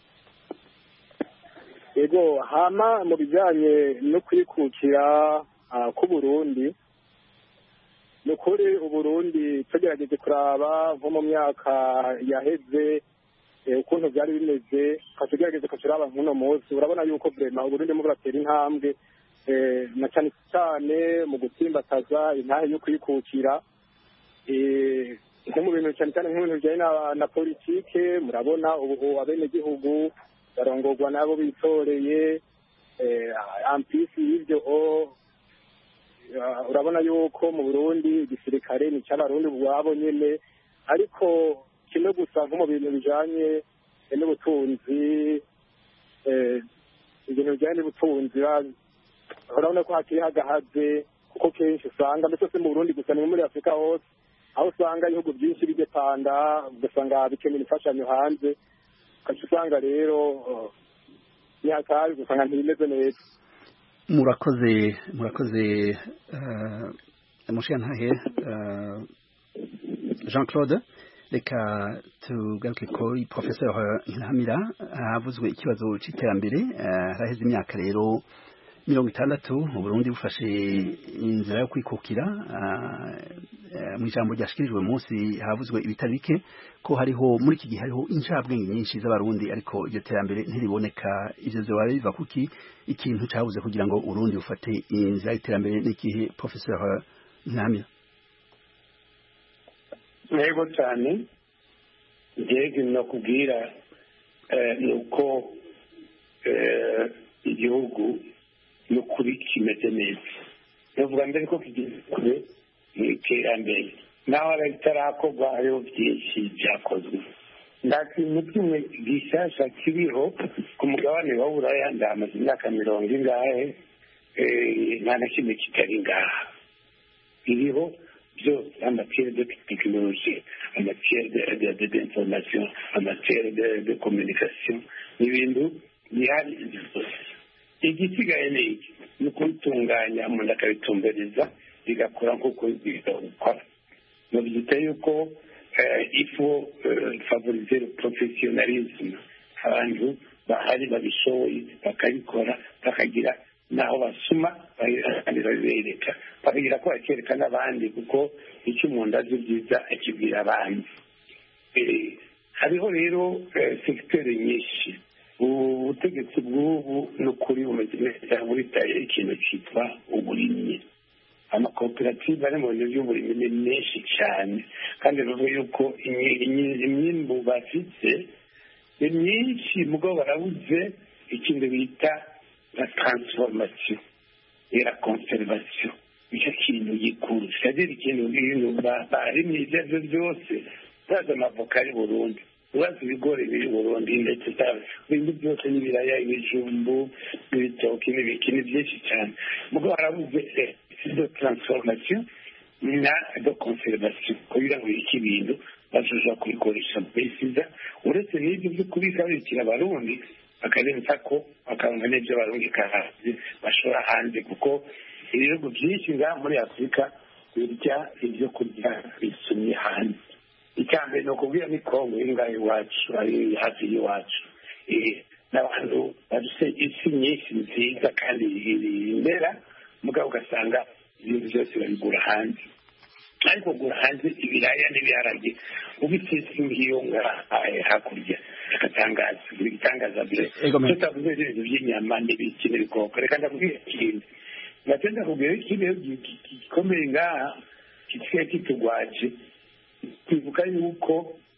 Yego hama mu bijanye no kwikukira ku Burundi nukuri uburundi tugerageje kuraba nko mu myaka yaheze ukuntu byari bimeze katugerageze kuturaba nk'uno munsi urabona yuko vraiment uburundi mu buratera intambwe na cyane cyane mu gutsimbataza intahe yo kwikukira nko mu bintu cyane cyane nk'ibintu bijyanye na politike murabona ubu abenegihugu barongorwa nabo bitoreye ampisi y'ibyo urabona yuko mu Burundi igisirikare ni cy'abarundi ubwabo nyene ariko kimwe gusa nko mu bintu bijanye n'ubutunzi ibintu bijyanye n'ubutunzi urabona ko hakiri hagahaze kuko kenshi usanga mbese si mu Burundi gusa ni muri Afurika hose aho usanga ibihugu byinshi bigepanda ugasanga bikenera imfashanyo hanze ukaca usanga rero nyakari ugasanga ntibimeze neza. Murakoze murakoze uh, mushiyantahe uh, Jean Claude reka tugaruke ko professeur Ntiramira havuzwe ikibazo c'iterambere haraheze uh, imyaka rero mirongo itandatu mu Burundi bufashe inzira yo kwikukira mu ijambo ryashikirijwe munsi havuzwe ibitari bike ko hariho muri iki gihe hariho incabwenge nyinshi z'abarundi ariko iryo terambere ntiriboneka ivyo zoba biva kuki ikintu cabuze kugira ngo Urundi ufate inzira y'iterambere n'ikihe professeur Ntiramira? Yego cyane njyewe nakubwira nuko igihugu n'ukuri kimeze neza ndavuga mbere ko kigeze kure mu iterambere naho ritarakorwa hariho byinshi byakozwe nta kintu kimwe gishyashya kiriho ku mugabane wa buraya ndamaze imyaka mirongo ingahe nta na kimwe kitari ngaha biriho byose amatiyeri de tekinoloji amatiyeri d'information amatiyeri de communication ni ibintu bihari byose. igisigaye ni iki ni ukubitunganya umuntu akabitumbereza bigakora nk'uko bigakora. nobyita yuko ifu favoriser le professionnalisme, abantu bahari babishoboye bakabikora bakagira naho basuma kandi babereka bakagira ko bakereka n'abandi kuko icyo umuntu azi byiza akibwira abandi. hariho rero segiteri nyinshi ubutegetsi bw'ubu ni ukuri bumeze neza buritaye ikintu cyitwa uburimyi. amakoperative ari mu bintu by'uburimyi ni menshi cyane kandi bivuga yuko imyimbu bafite ni myinshi mugabo barabuze ikintu bita la transformation et la conservation. icyo kintu gikuru c'est-à-dire ikintu bintu barimye ibyo aribyo byose uraza amavoka ari Burundi, uraza ibigori biri Burundi, ndetse ibintu byose n'ibiraya ibijumbu n'ibitoki n'ibiki ni byinshi cyane mugabo barabuze de transformation na de conservation kugira ngo iki bintu bazoja kubikoresha mbesiza uretse n'ibyo byo kubika bikira abarundi akarenza ko akaronka n'ibyo abarundi kahazi bashora hanze kuko ibihugu byinshi nga muri Afurika birya ibyo kurya bisumye hanze. icyambere ni ukubwira ni Kongo ingahe iwacu ari hafi y'iwacu n'abantu baduse isi nyinshi nziza kandi imbera mugabo ugasanga ibintu byose babigura hanze. ariko gura hanze ibiraya n'ibiharage ubitse nk'iyo ngaha hakurya agatangaza ibitangaza bire tutavuze ibintu by'inyama n'ibiki n'ibikoko. reka ndakubwira ikindi natenda kubwira ikindi gikomeye ngaha kisigaye kitugwaje twibuka yuko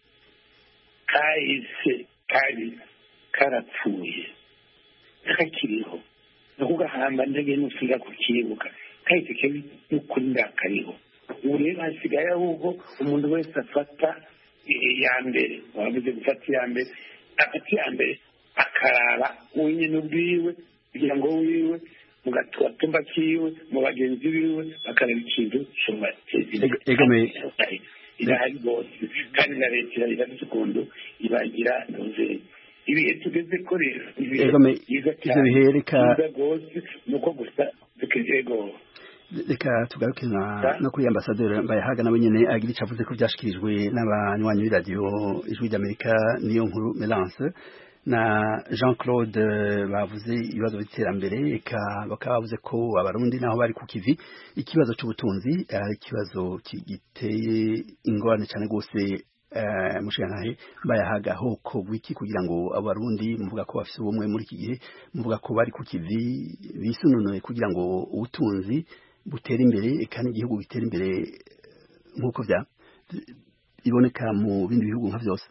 kahise kari karapfuye kakiriho nakugahamba ndege n'usiga kukibuka kahise kebi n'ukuri ndakariho. ubu rero hasigaye ahubwo umuntu wese afata iya mbere wabuze gufata iya mbere afata iya mbere akaraba wenyine ubwiwe kugira ngo wiwe mu gatumba kiwe mu bagenzi biwe bakaraba ikintu cy'ubatezi irahari rwose kandi na leta irabifite ukuntu ibagira ntuze ibihe tugeze ko rero ibihe byiza cyane byiza rwose ni uko gusa tukegego. reka tugaruke no kuri ambasaderi Mbayahaga nawe nyene agira icyo avuze ko byashikirijwe n'abanywanyi b'iradiyo ijwi ry'Amerika niyo nkuru Melance na Jean Claude bavuze ibibazo by'iterambere eka bakaba bavuze ko abarundi naho bari ku kivi ikibazo cy'ubutunzi ari ikibazo kigiteye ingorane cyane gose mushiyantahe Mbayahaga hoko wiki kugira ngo abarundi muvuga ko bafite ubumwe muri iki gihe muvuga ko bari ku kivi bisununuye kugira ngo ubutunzi butera imbere kandi igihugu bitera imbere nk'uko bya iboneka mu bindi bihugu nka byose.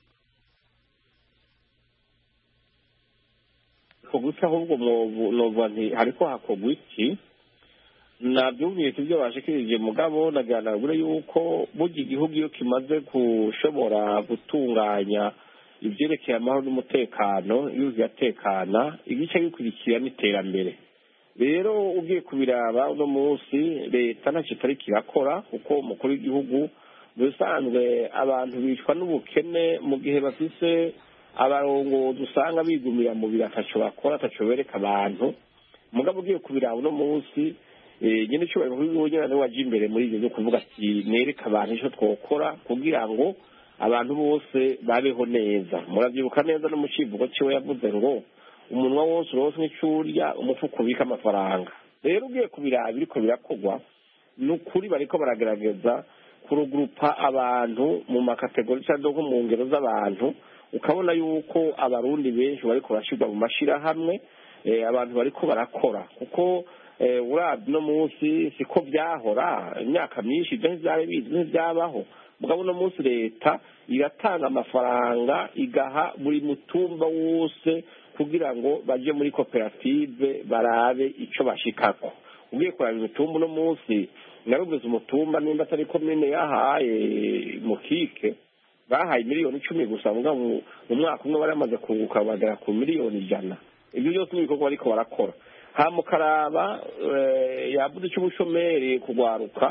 gusa ahubwo novuga nti hariko hakorwa iki nabyumvise ibyo bashikirije mugabo naganagure yuko burya igihugu iyo kimaze gushobora gutunganya ibyerekeye amahoro n'umutekano yuzuye atekana igice gikurikira n'iterambere. rero ugiye kubiraba uno munsi leta ntacyo itari kirakora kuko umukuru w'igihugu bisanzwe abantu bicwa n'ubukene mu gihe bafise abarongozi usanga bigumira mu biro ataco bakora ataco bereka abantu mugabo ugiye kubiraba uno munsi nyine cyubahiro w'igihugu nyine waje imbere muri ibyo byo kuvuga ati nereka abantu icyo twokora kugira ngo abantu bose babeho neza. muravyibuka neza no mu civugo ciwe yavuze ngo umunwa wose urose nk'icurya umufuko ubika amafaranga. rero ugiye kubiraba biriko birakorwa ni ukuri bariko baragerageza kurugurupa abantu mu makategori cyangwa mu ngero z'abantu ukabona yuko abarundi benshi bariko barashirwa mu mashirahamwe abantu bariko barakora kuko urabye no munsi siko byahora imyaka myinshi ibyo ntibyari bizi ntibyabaho mugabo no munsi leta iratanga amafaranga igaha buri mutumba wose kugira ngo baje muri koperative barabe icyo bashikako. ugiye kuraba imitumba uno munsi narubuze umutumba nimba atari komine yahaye mukike bahaye miliyoni icumi gusa mugabo mu mwaka umwe bari bamaze kunguka bagera ku miliyoni ijana. ibyo byose ni ibikorwa bariko barakora. hamukaraba yavuze cy'ubushomeri kugwaruka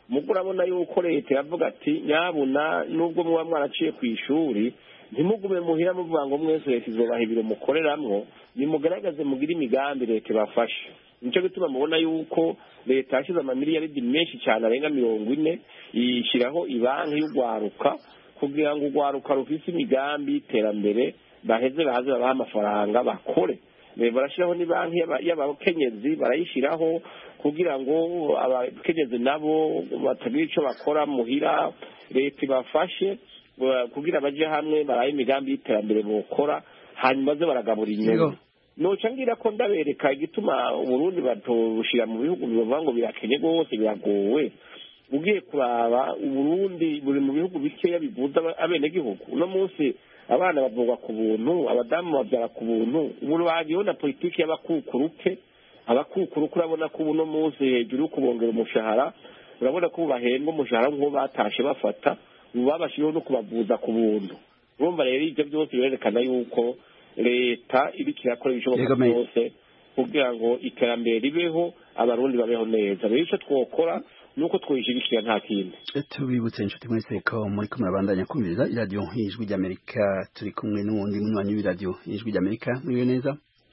mugo urabona yuko leta yavuga ati nyabuna nubwo muba mwaraciye ku ishuri ntimugume muhira muvuga ngo mwese leta izobaha ibiro mukoreramwo nimugaragaze mugire imigambi leta ibafashe nicyo gituma mubona yuko leta yashyize amamiliyaridi menshi cyane arenga mirongo ine ishyiraho ibanki y'urwaruka kugira ngo urwaruka rufise imigambi y'iterambere baheze bahaze babaha amafaranga bakore barashyiraho n'ibanki y'abakenyezi barayishyiraho kugira ngo abakenyezi nabo batagira icyo bakora muhira leta ibafashe kugira baje hamwe baraye imigambi y'iterambere bokora hanyuma ze baragabura inyungu noca ngira ko ndabereka igituma uburundi batobushira mu bihugu bivuga ngo birakenye rwose biragowe ugiye kuraba uburundi buri mu bihugu bikeya bivuza abenegihugu uno munsi abana bavugwa ku buntu abadamu babyara ku buntu ubu bagiyeho na politiki y'abakukuruke abakukuruke urabona ko uno munsi hejuru yo kubongera umushahara urabona ko bahembwa umushahara nk'uwo batashe bafata ubu babashyiriho no kubavuza ku buntu urumva rero ibyo byose birerekana yuko leta iriko irakora ibishoboka byose kugira ngo iterambere ribeho abarundi babeho neza rero icyo twokora nuko twishigikira nta kindi tubibutse inshuti mwese ko muri kumwe abandanya kumviriza iradiyo ijwi ry'Amerika turi kumwe n'uwundi munywanyi w'iradiyo ijwi ry'Amerika muriwe neza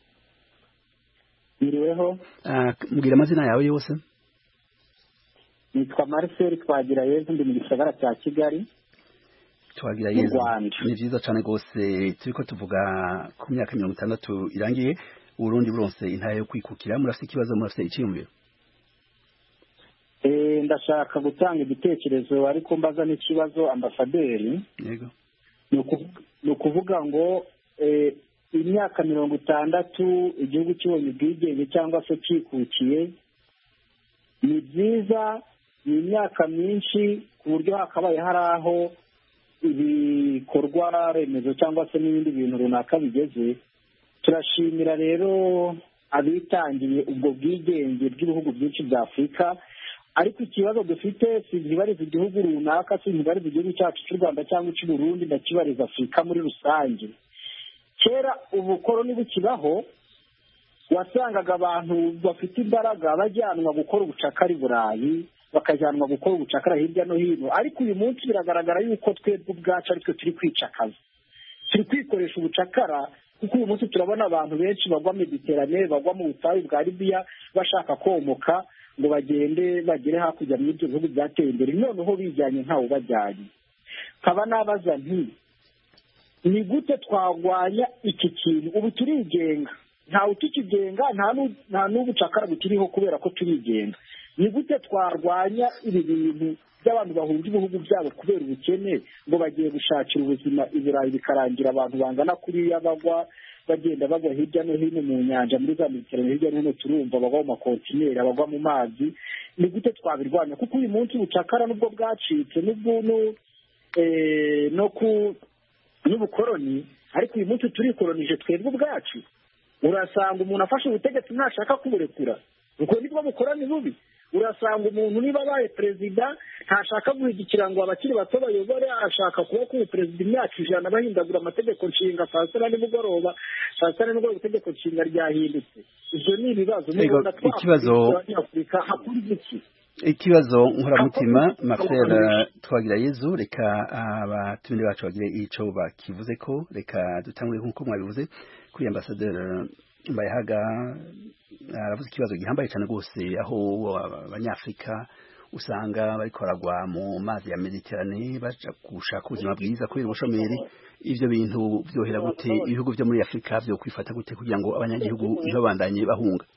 Miriweho mbwira amazina yawe yose nitwa Marcel Twagirayezu ndi mu gisagara cya Kigali Twagirayezu ni byiza cyane rwose turiko tuvuga ku myaka mirongo itandatu irangiye Uburundi buronse intara yo kwikukira murafite ikibazo murafite icyiyumviro Eh ndashaka gutanga igitekerezo ariko mbaza n'ikibazo ambasaderi yego ni ukuvuga ngo eh imyaka mirongo itandatu igihugu kibonye ubwigenge cyangwa se cyikukiye ni byiza ni imyaka myinshi ku buryo hakabaye hari aho ibikorwa remezo cyangwa se n'ibindi bintu runaka bigeze turashimira rero abitangiye ubwo bwigenge bw'ibihugu byinshi bya Afurika ariko ikibazo dufite si ibibariza igihugu runaka si ibibariza igihugu cyacu cy'u Rwanda cyangwa cy'u Burundi ndakibariza Afurika muri rusange kera ubukoroni bukibaho wasangaga abantu bafite imbaraga bajyanwa gukora ubucakara i Burayi bakajyanwa gukora ubucakara hirya no hino ariko uyu munsi biragaragara yuko twebwe ubwacu aritwe turi kwicakaza turi kwikoresha ubucakara kuko uyu munsi turabona abantu benshi bagwa Mediterane bagwa mu butayu bwa Libya bashaka komoka ngo bagende bagere hakurya muri ibyo bihugu byateye imbere noneho bijyanye ntawe bajyanye nkaba nabaza nti ni gute twagwanya iki kintu ubu turigenga ntawe utukigenga nta n'ubucakara bukiriho kubera ko turigenga ni gute twarwanya ibi bintu by'abantu bahunga ibihugu byabo kubera ubukene ngo bagiye gushakira ubuzima i Burayi bikarangira abantu bangana kuriya bagwa bagenda bagwa hirya no hino mu nyanja muri za Mediterane hirya no hino turumva bagwa mu makontineri abagwa mu mazi ni gute twabirwanya kuko uyu munsi ubucakara nubwo bwacitse n'ubwo no ku n'ubukoroni ariko uyu munsi turikoronije twebwe ubwacu urasanga umuntu afashe ubutegetsi ntashaka kuburekura ubwo nibwo bukoroni bubi urasanga umuntu niba abaye perezida ntashaka guhigikira ngo abakiri bato bayobore ashaka kuba kuba perezida imyaka ijana bahindagura amategeko nshinga saa sita nimugoroba saa sita nimugoroba itegeko nshinga ryahindutse ibyo ni ibibazo mubona twafurika hakuri iki ikibazo nkoramutima Marcel Twagirayezu reka abatumire bacu bagire ico bakivuze ko reka dutangure nkuko mwabivuze kuri ambassadeur Mbayahaga aravuze ikibazo gihambaye cyane rwose aho abanyafrika usanga bariko baragwa mu mazi ya Mediterane baja gushaka ubuzima bwiza kubera ubushomeri ivyo bintu byohera gute ibihugu byo muri Afrika byo kwifata gute kugira ngo abanyagihugu ntibabandanye bahunga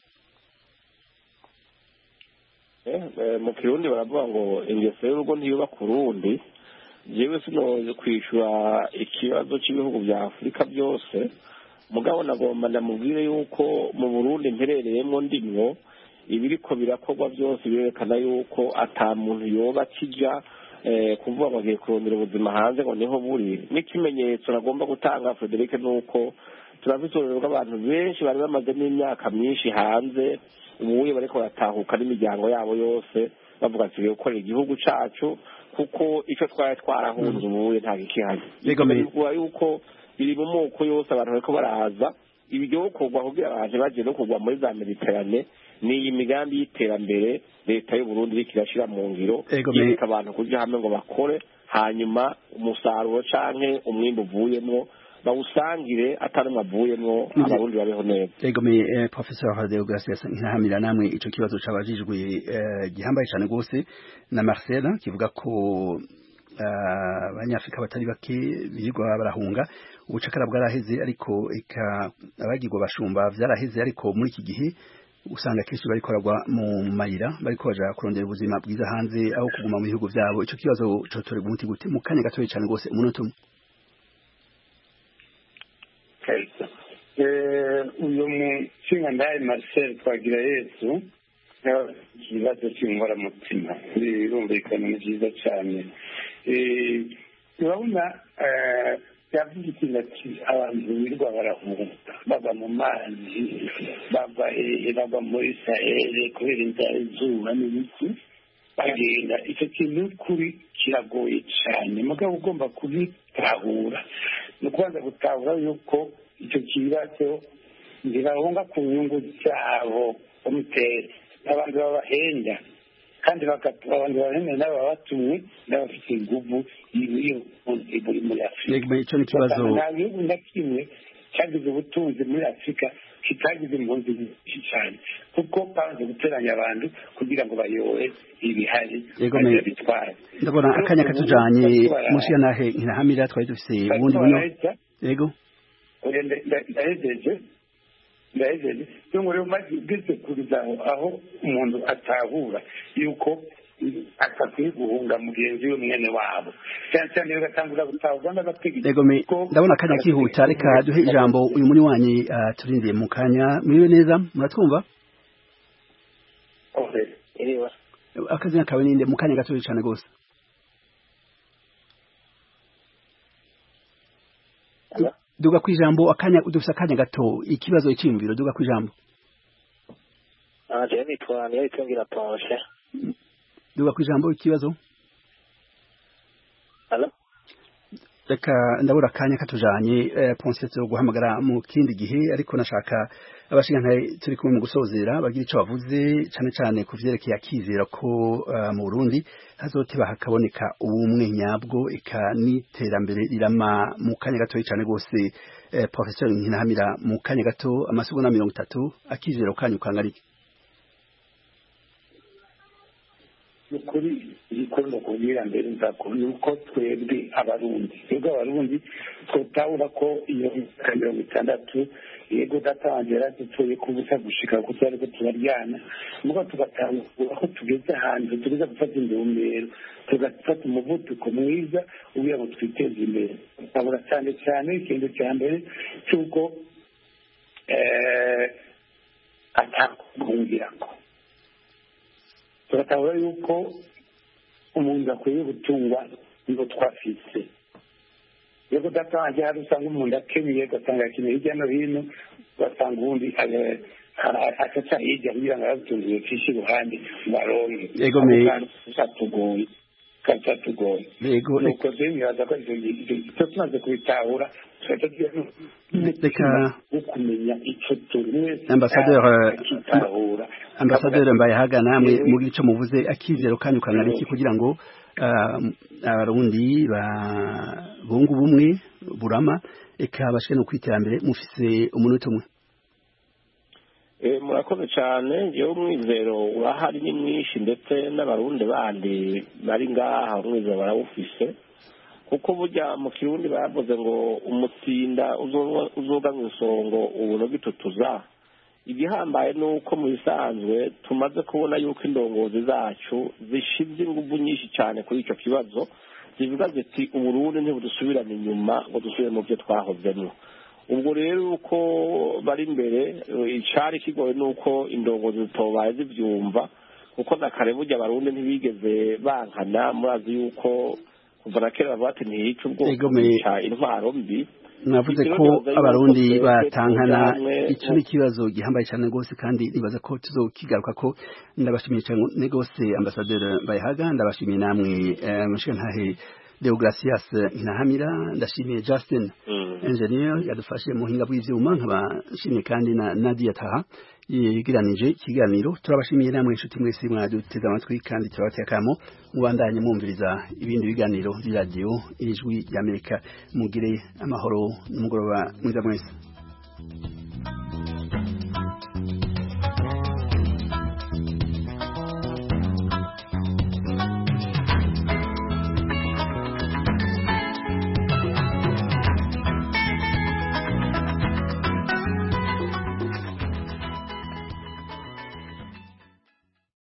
mu Kirundi baravuga ngo ingeso y'urugo ntiyuba ku rundi jewe sino kwishura ikibazo cy'ibihugu bya Afrika byose mugabo nagomba ndamubwire yuko mu Burundi mperereyemo ndimwo ibiriko birakorwa byose birerekana yuko ata muntu yoba kijya kuvuga ngo agiye kurondera ubuzima hanze ngo niho buri n'ikimenyetso nagomba gutanga Frederic nuko turafite urugero rw'abantu benshi bari bamaze n'imyaka myinshi hanze ubuye bariko baratahuka n'imiryango yabo yose bavuga ati gukorera igihugu cacu kuko icyo twari twarahunze ubuye nta gikihari bivuga yuko biri mu moko yose abantu bariko baraza ibyo kugwa kugira baje baje no kugwa muri za Mediterane ni iyi migambi y'iterambere leta y'u Burundi iriko irashira mu ngiro yereka abantu kuja hamwe ngo bakore hanyuma umusaruro canke umwimbu uvuyemwo bawusangire atari mwavuyemwo abarundi babeho neza. Ego me eh, Professor Deogracias Nkirahamira namwe ico kibazo cabajijwe eh, gihambaye cyane gose na Marcel kivuga ko abanyafrika uh, batari bake birirwa barahunga ubucakara bwaraheze ariko eka abagirwa bashumba vyaraheze ariko muri iki gihe usanga kenshi bariko baragwa mu mayira bariko baja kurondera ubuzima bwiza hanze aho kuguma mu bihugu vyabo. Ico kibazo cotore gumuti gute mu kanya gatoye cyane gose umunota umwe. uyu mushinga ndaye Marcel Twagira Yesu ikibazo cy'inkoramutima birumvikana ni byiza cyane. urabona yavuze ikintu ati abantu birirwa barahunga bava mu mazi bava hehe bava muri Sahel kubera inzara izuba n'ibiki bagenda. icyo kintu kuri kiragoye cyane mugabo ugomba kubitahura ni ukubanza gutahura yuko icyo kibazo ntibahunga ku nyungu zabo umutera abantu babahenda kandi abantu babahenda nabo babatumwe n'abafite inguvu iyo buri muri Afurika. Icyo ni ikibazo nta gihugu na kimwe cyagize ubutunzi muri Afurika kitagize impunzi nyinshi cyane kuko banze guteranya abantu kugira ngo bayobe ibihari bitwara. Ndabona akanya katujanye mushiya nahe Nkirahamira twari dufise ubundi buno. Yego ndahejeje ndahejeje n'umwe rero maze ugeze kuriza aho umuntu atahura yuko atakwiye guhunga mugenzi we mwene wabo cyane cyane iyo gatangura gutahurwa n'abategetsi. Yego ndabona akanya kihuta reka duhe ijambo uyu muni wanyu turindiye mu kanya. Mwiwe neza muratwumva? Okay. Ewa. Akazina kawe ninde mu kanya gatoya cyane gose. Duga kwijambo akanya udufisa akanya gato ikibazo cy'imviro duga kwijambo. Ah je nitwa niyo itungira Ponche. Duga kwijambo ikibazo. Allo? Reka ndabura akanya katujanye eh, Ponche cyo guhamagara mu kindi gihe ariko nashaka abashinga turi kumwe mu gusozera bagira ico bavuze cyane cyane kuvyerekeye akizera ko uh, mu Burundi hazoteba hakaboneka ubumwe nyabwo eka n'iterambere rirama mu kanya gato cyane gose. eh, Professor Nkirahamira mu kanya gato amasegonda mirongo itatu akizera kanyu kangarike. Nukuri igikorwa kugira mbere nzako nuko twebwe abarundi twebwe abarundi twotahura ko iyo mirongo itandatu yego datangera dutuye kubusa gushika kuko ariko turaryana nuko tugatangura ko tugeze hanze tugeze gufata indombero tugafata umuvuduko mwiza ubuye ngo twiteze imbere. Abura cyane cyane ikintu cya mbere cyuko eh atakungira ko turatahura yuko umuntu akwiye gutungwa ngo twafise. Yego datangiye hari usanga umuntu akenyeye ugasanga akeneye hirya no hino ugasanga ubundi akaca hirya kugira ngo arabutungiye fishi iruhande baronke. Yego me tugoye kaca tugoye. Yego nuko zemiyaza ko icyo tumaze kubitahura reka ukumenya icyo turi Ambassadeur Ambassadeur Mbayahaga namwe muri ico muvuze akizero kanyu kanariki kugira ngo abarundi ba bungu bumwe burama eka bashike no kwiterambere mufise umunota umwe. Eh murakoze cyane jewe umwizero urahari ni mwinshi ndetse n'abarundi bandi bari ngaha umwizero barawufise kuko burya mu Kirundi bavuze ngo umutsinda uzoga mw'isongo uburo gitutuza. Igihambaye nuko mu bisanzwe tumaze kubona yuko indongozi zacu zishize ingufu nyinshi cyane kuri ico kibazo zivuga ziti uburundi ntibudusubirana inyuma ngo dusubire mu byo twahozemo. Ubwo rero uko bari imbere icari kigoye nuko indongozi zitobaye zivyumva kuko nakare burya abarundi ntibigeze bankana murazi yuko kuva na kera bati ntiyica ubwoko ca intwaro mbi. Navuze ko abarundi batankana icyo ni kibazo gihambaye cyane gose kandi nibaza ko tuzokigaruka ko. Ndabashimiye cyane gose Ambassadeur Mbayahaga, ndabashimiye namwe mushintahe Deogracias Nkirahamira, ndashimiye Justin mm. Engineer yadufashe mu hinga bw'ivyuma nkabashimiye kandi na Nadia Taha yegeranije ikiganiro turabashimiye namwe inshuti mwese mwaduteze amatwi kandi turabateye akamo mubandanye mwumviriza ibindi biganiro by'iradiyo ijwi ry'Amerika mugire amahoro n'umugoroba mwiza mwese